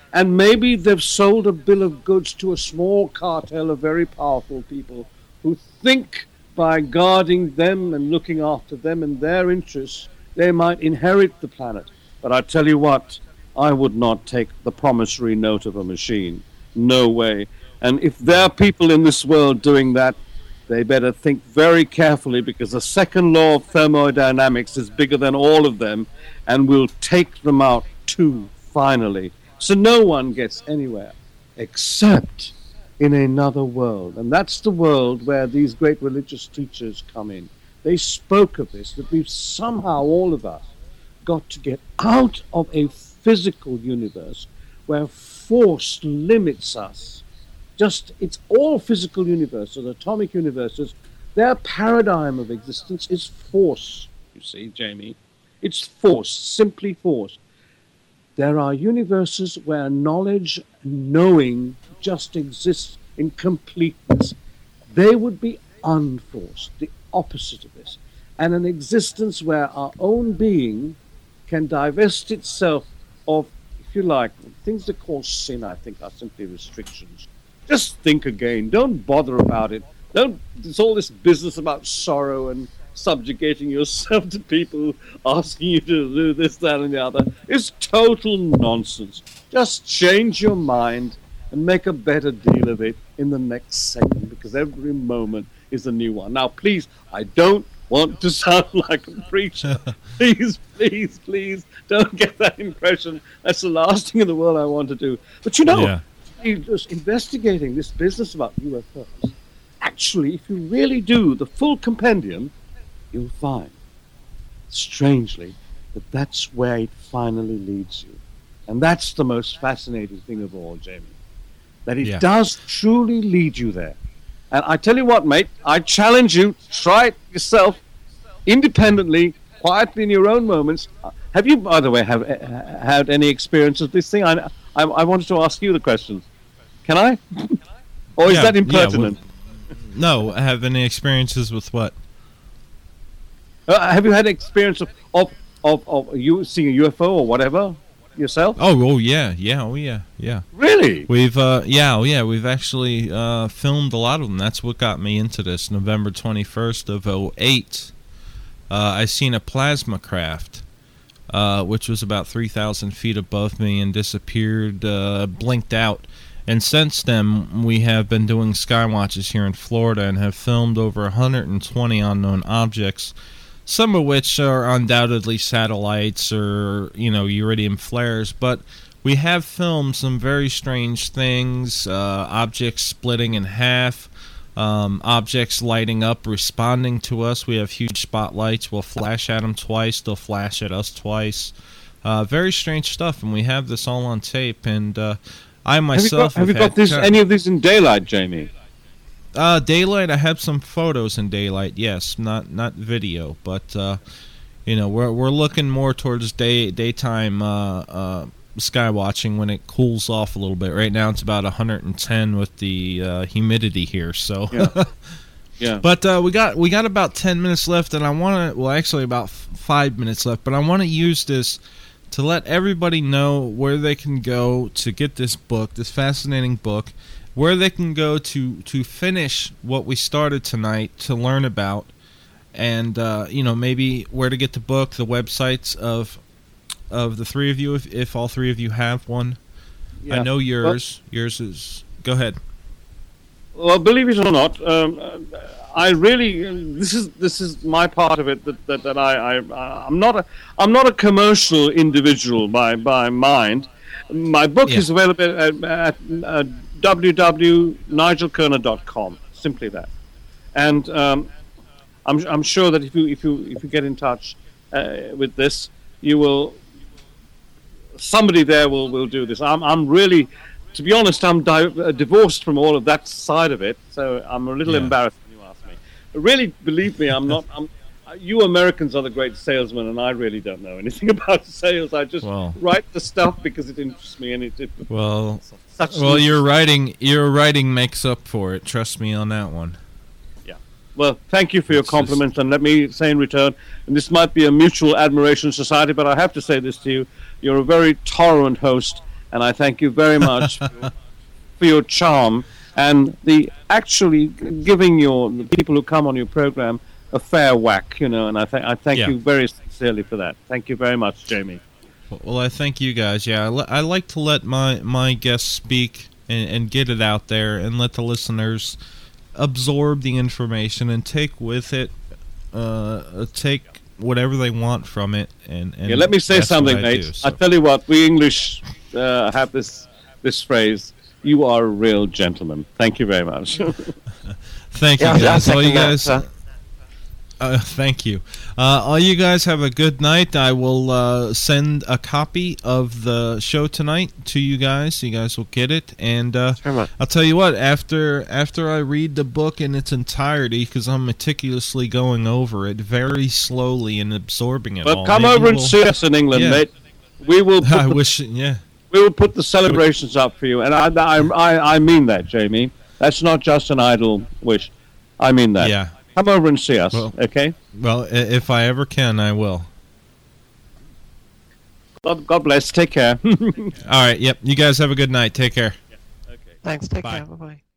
And maybe they've sold a bill of goods to a small cartel of very powerful people who think by guarding them and looking after them and their interests, they might inherit the planet. But I tell you what, I would not take the promissory note of a machine. No way. And if there are people in this world doing that, they better think very carefully, because the second law of thermodynamics is bigger than all of them and will take them out too, finally. So no one gets anywhere except in another world. And that's the world where these great religious teachers come in. They spoke of this, that we've somehow, all of us, got to get out of a physical universe where force limits us. Just, it's all physical universes, atomic universes. Their paradigm of existence is force, you see, Jamie. It's force, simply force. There are universes where knowledge, knowing, just exists in completeness. They would be unforced, the opposite of this. And an existence where our own being can divest itself of, if you like, things that cause sin, I think, are simply restrictions. Just think again. Don't bother about it. Don't. It's all this business about sorrow and subjugating yourself to people asking you to do this, that, and the other. It's total nonsense. Just change your mind and make a better deal of it in the next second, because every moment is a new one. Now, please, I don't want to sound like a preacher. Please, please, please, don't get that impression. That's the last thing in the world I want to do. But you know, yeah. Just investigating this business about U F Os, actually, if you really do the full compendium, you'll find, strangely, that that's where it finally leads you. And that's the most fascinating thing of all, Jamie. That it yeah. does truly lead you there. And I tell you what, mate, I challenge you, try it yourself, independently, quietly in your own moments. Have you, by the way, have uh, had any experience of this thing? I, I, I wanted to ask you the question. Can I? Or is yeah, that impertinent? Yeah, well, no, have any experiences with what? Uh, have you had experience of, of, of, of you seeing a U F O or whatever yourself? Oh, oh yeah, yeah, oh yeah, yeah. Really? We've, uh, yeah, oh yeah, we've actually uh, filmed a lot of them. That's what got me into this. November twenty-first of oh eight, uh, I seen a plasma craft, uh, which was about three thousand feet above me and disappeared, uh, blinked out. And since then, we have been doing skywatches here in Florida and have filmed over one hundred twenty unknown objects, some of which are undoubtedly satellites or, you know, iridium flares. But we have filmed some very strange things, uh, objects splitting in half, um, objects lighting up, responding to us. We have huge spotlights. We'll flash at them twice. They'll flash at us twice. Uh, very strange stuff, and we have this all on tape. And uh, I myself have you got, have you got this, any of this in daylight, Jamie? Uh, daylight. I have some photos in daylight. Yes, not not video, but uh, you know, we're we're looking more towards day daytime uh, uh, sky watching when it cools off a little bit. Right now, it's about one hundred ten with the uh, humidity here. So, yeah. yeah. But uh, we got we got about ten minutes left, and I want to. Well, actually, about f- five minutes left. But I want to use this to let everybody know where they can go to get this book, this fascinating book, where they can go to, to finish what we started tonight, to learn about, and uh, you know, maybe where to get the book, the websites of of the three of you, if, if all three of you have one. Yeah. I know yours. Well, yours is. Go ahead. Well, believe it or not, um, I really this is this is my part of it that that, that I, I I'm not a I'm not a commercial individual by by mind. My book yeah. is available at, at uh, w w w dot nigel kerner dot com. Simply that, and um, I'm I'm sure that if you if you if you get in touch uh, with this, you will. Somebody there will, will do this. I'm I'm really, to be honest, I'm di- uh, divorced from all of that side of it, so I'm a little yeah. embarrassed when you ask me. But really, believe me, I'm not. I'm. You Americans are the great salesmen, and I really don't know anything about sales. I just well, write the stuff because it interests me, and it. it well, such well, your writing, your writing makes up for it. Trust me on that one. Yeah. Well, thank you for your compliments, just... and let me say in return, and this might be a mutual admiration society, but I have to say this to you: you're a very tolerant host, and I thank you very much for, your, for your charm and the actually giving your the people who come on your program a fair whack, you know. And I thank I thank Yeah. you very sincerely for that. Thank you very much, Jamie. Well, I thank you guys. Yeah, I, li- I like to let my, my guests speak and, and get it out there and let the listeners absorb the information and take with it, uh, take whatever they want from it. And, and Yeah, let me say that's something, what I mate. do, so. I tell you what, we English uh, have this this phrase. You are a real gentleman. Thank you very much. Thank you Yeah, I'll guys. All you second that, guys. sir. Uh, thank you. Uh, all you guys have a good night. I will uh, send a copy of the show tonight to you guys. You guys will get it. And uh, Very much. I'll tell you what, after after I read the book in its entirety, because I'm meticulously going over it very slowly and absorbing it all. But come maybe over and we'll- see us in England, Yeah. mate. We will put I the, wish, yeah. we will put the celebrations up for you, and I, I I I mean that, Jamie. That's not just an idle wish. I mean that. Yeah. Come over and see us, Well- okay? Well, i- if I ever can, I will. God, God bless. Take care. All right. Yep. You guys have a good night. Take care. Thanks. Take Bye. care. Bye bye.